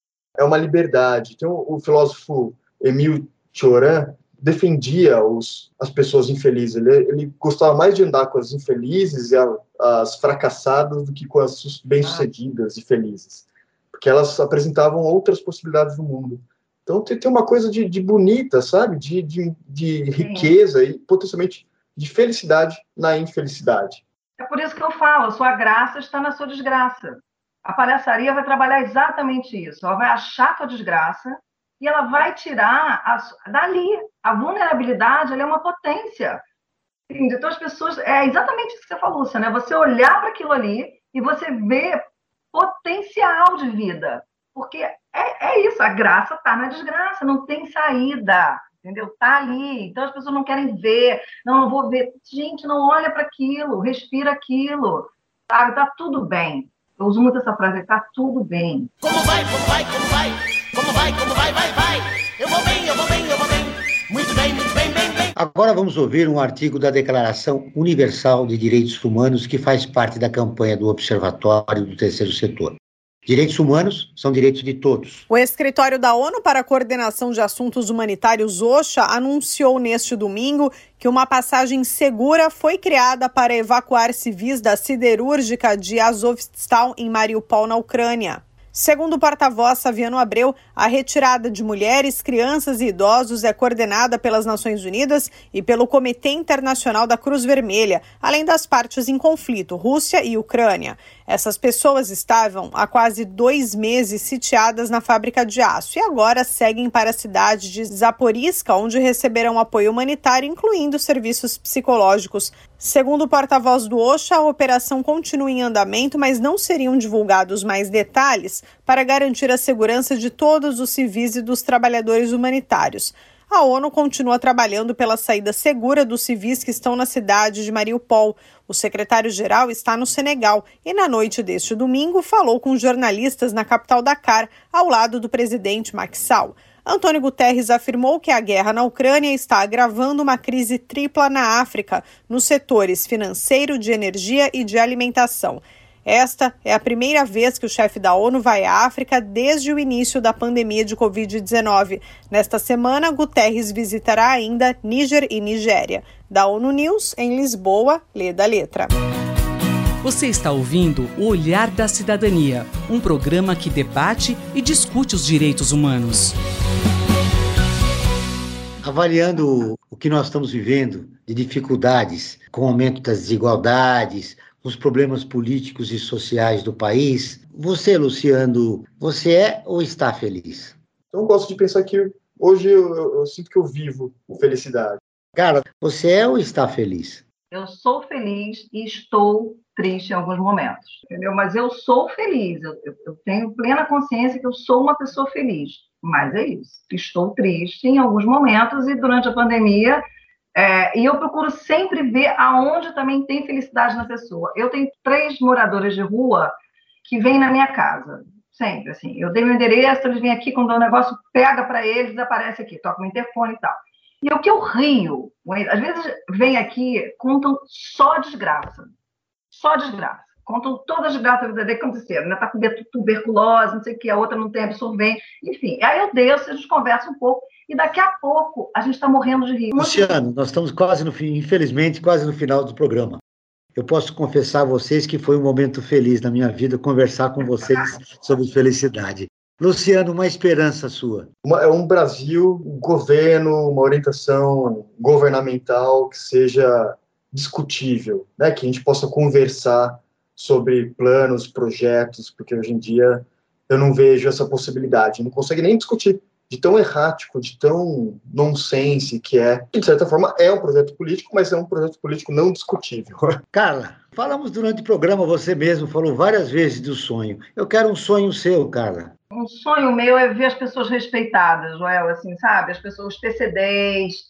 Speaker 4: É uma liberdade. Tem o filósofo Émile Cioran defendia as pessoas infelizes. Ele gostava mais de andar com as infelizes e as fracassadas do que com as bem-sucedidas e felizes, porque elas apresentavam outras possibilidades do mundo. Então, tem uma coisa de bonita, sabe? De riqueza e, potencialmente, de felicidade na infelicidade.
Speaker 3: É por isso que eu falo, a sua graça está na sua desgraça. A palhaçaria vai trabalhar exatamente isso. Ela vai achar a tua desgraça e ela vai tirar dali. A vulnerabilidade, ela é uma potência. Então, as pessoas... É exatamente isso que você falou, Luciana, né? Você olhar para aquilo ali e você ver potencial de vida. Porque é isso, a graça está na desgraça, não tem saída. Entendeu? Tá ali. Então as pessoas não querem ver. Não vou ver. Gente, não olha para aquilo, respira aquilo. Sabe? Tá tudo bem. Eu uso muito essa frase, tá tudo bem.
Speaker 6: Como vai, como vai, como vai? Como vai, como vai, vai, vai. Eu vou bem, eu vou bem, eu vou bem. Muito bem, bem, bem, bem.
Speaker 2: Agora vamos ouvir um artigo da Declaração Universal de Direitos Humanos que faz parte da campanha do Observatório do Terceiro Setor. Direitos humanos são direitos de todos.
Speaker 10: O Escritório da ONU para a Coordenação de Assuntos Humanitários, OCHA, anunciou neste domingo que uma passagem segura foi criada para evacuar civis da siderúrgica de Azovstal, em Mariupol, na Ucrânia. Segundo o porta-voz Saviano Abreu, a retirada de mulheres, crianças e idosos é coordenada pelas Nações Unidas e pelo Comitê Internacional da Cruz Vermelha, além das partes em conflito, Rússia e Ucrânia. Essas pessoas estavam há quase 2 meses sitiadas na fábrica de aço e agora seguem para a cidade de Zaporizhzhia, onde receberão apoio humanitário, incluindo serviços psicológicos. Segundo o porta-voz do OCHA, a operação continua em andamento, mas não seriam divulgados mais detalhes para garantir a segurança de todos os civis e dos trabalhadores humanitários. A ONU continua trabalhando pela saída segura dos civis que estão na cidade de Mariupol. O secretário-geral está no Senegal e, na noite deste domingo, falou com jornalistas na capital Dakar, ao lado do presidente Macky Sall. Antônio Guterres afirmou que a guerra na Ucrânia está agravando uma crise tripla na África, nos setores financeiro, de energia e de alimentação. Esta é a primeira vez que o chefe da ONU vai à África desde o início da pandemia de Covid-19. Nesta semana, Guterres visitará ainda Níger e Nigéria. Da ONU News, em Lisboa, lê da letra.
Speaker 1: Você está ouvindo O Olhar da Cidadania, um programa que debate e discute os direitos humanos.
Speaker 2: Avaliando o que nós estamos vivendo de dificuldades com o aumento das desigualdades, os problemas políticos e sociais do país, você, Luciano, você é ou está feliz?
Speaker 4: Eu gosto de pensar que hoje eu sinto que eu vivo felicidade.
Speaker 2: Cara, você é ou está feliz?
Speaker 3: Eu sou feliz e estou triste em alguns momentos, entendeu? Mas eu sou feliz, eu tenho plena consciência que eu sou uma pessoa feliz, mas é isso. Estou triste em alguns momentos e durante a pandemia, e eu procuro sempre ver aonde também tem felicidade na pessoa. Eu tenho 3 moradores de rua que vêm na minha casa, sempre, assim. Eu dei meu endereço, eles vêm aqui, quando o negócio pega para eles, aparece aqui, toca no interfone e tal. E o que eu rio, às vezes vem aqui, contam só desgraça. Só desgraça. Contam todas as desgraças da vida dele que aconteceram. Né? Tá com tuberculose, não sei o que, a outra não tem absorvente. Enfim, aí eu desço, a gente conversa um pouco e daqui a pouco a gente está morrendo de rir.
Speaker 2: Luciano, nós estamos quase no fim, infelizmente, quase no final do programa. Eu posso confessar a vocês que foi um momento feliz na minha vida conversar com vocês sobre felicidade. Luciano, uma esperança sua.
Speaker 4: É um Brasil, um governo, uma orientação governamental que seja discutível, né? Que a gente possa conversar sobre planos, projetos, porque hoje em dia eu não vejo essa possibilidade, não consegue nem discutir, de tão errático, de tão nonsense que é. De certa forma, é um projeto político, mas é um projeto político não discutível.
Speaker 2: Carla, falamos durante o programa, você mesmo falou várias vezes do sonho. Eu quero um sonho seu, Carla.
Speaker 3: Um sonho meu é ver as pessoas respeitadas, Joel, assim, sabe? As pessoas PCDs,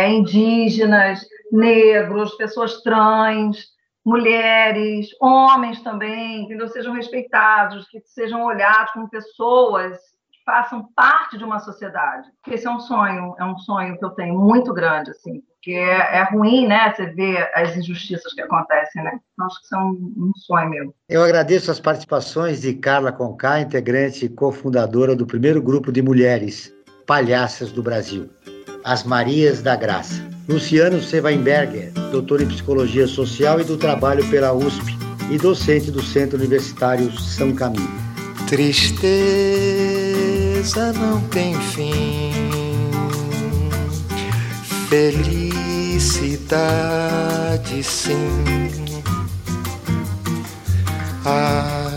Speaker 3: indígenas, negros, pessoas trans, mulheres, homens também, que sejam respeitados, que sejam olhados como pessoas que façam parte de uma sociedade. Esse é um sonho que eu tenho muito grande, assim, porque é ruim, né, você ver as injustiças que acontecem, né? Então, acho que isso é um sonho meu.
Speaker 2: Eu agradeço as participações de Carla Conká, integrante e cofundadora do primeiro grupo de mulheres palhaças do Brasil, as Marias da Graça. Luciano Sevainberger, doutor em Psicologia Social e do Trabalho pela USP e docente do Centro Universitário São Camilo.
Speaker 11: Tristeza não tem fim, felicidade sim. A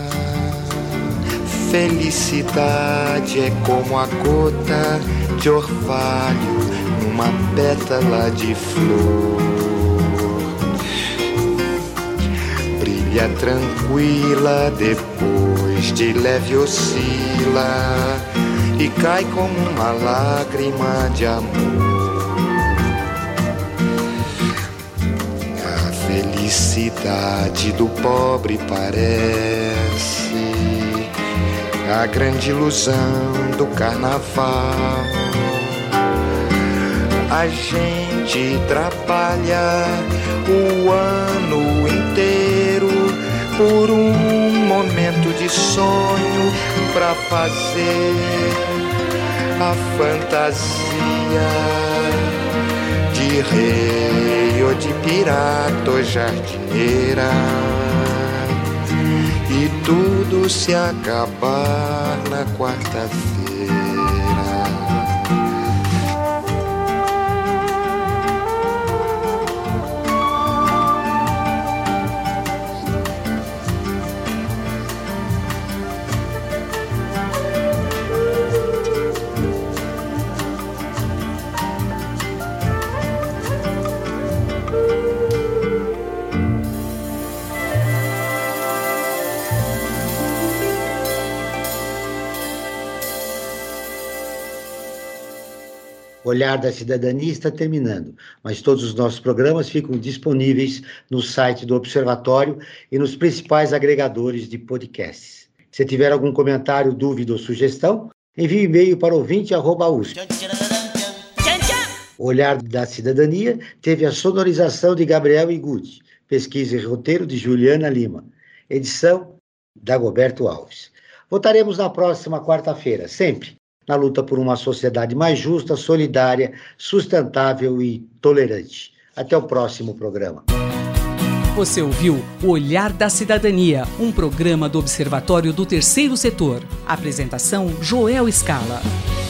Speaker 11: felicidade é como a gota de orvalho numa pétala de flor. Brilha tranquila, depois de leve oscila e cai como uma lágrima de amor. A felicidade do pobre parece a grande ilusão do carnaval. A gente trabalha o ano inteiro por um momento de sonho pra fazer a fantasia de rei ou de pirata ou jardineira, e tudo se acabar na quarta-feira.
Speaker 2: Olhar da Cidadania está terminando, mas todos os nossos programas ficam disponíveis no site do Observatório e nos principais agregadores de podcasts. Se tiver algum comentário, dúvida ou sugestão, envie um e-mail para ouvinte@usp. O Olhar da Cidadania teve a sonorização de Gabriel Iguchi, pesquisa e roteiro de Juliana Lima, edição Dagoberto Alves. Voltaremos na próxima quarta-feira, sempre na luta por uma sociedade mais justa, solidária, sustentável e tolerante. Até o próximo programa.
Speaker 1: Você ouviu O Olhar da Cidadania, um programa do Observatório do Terceiro Setor. Apresentação: Joel Scala.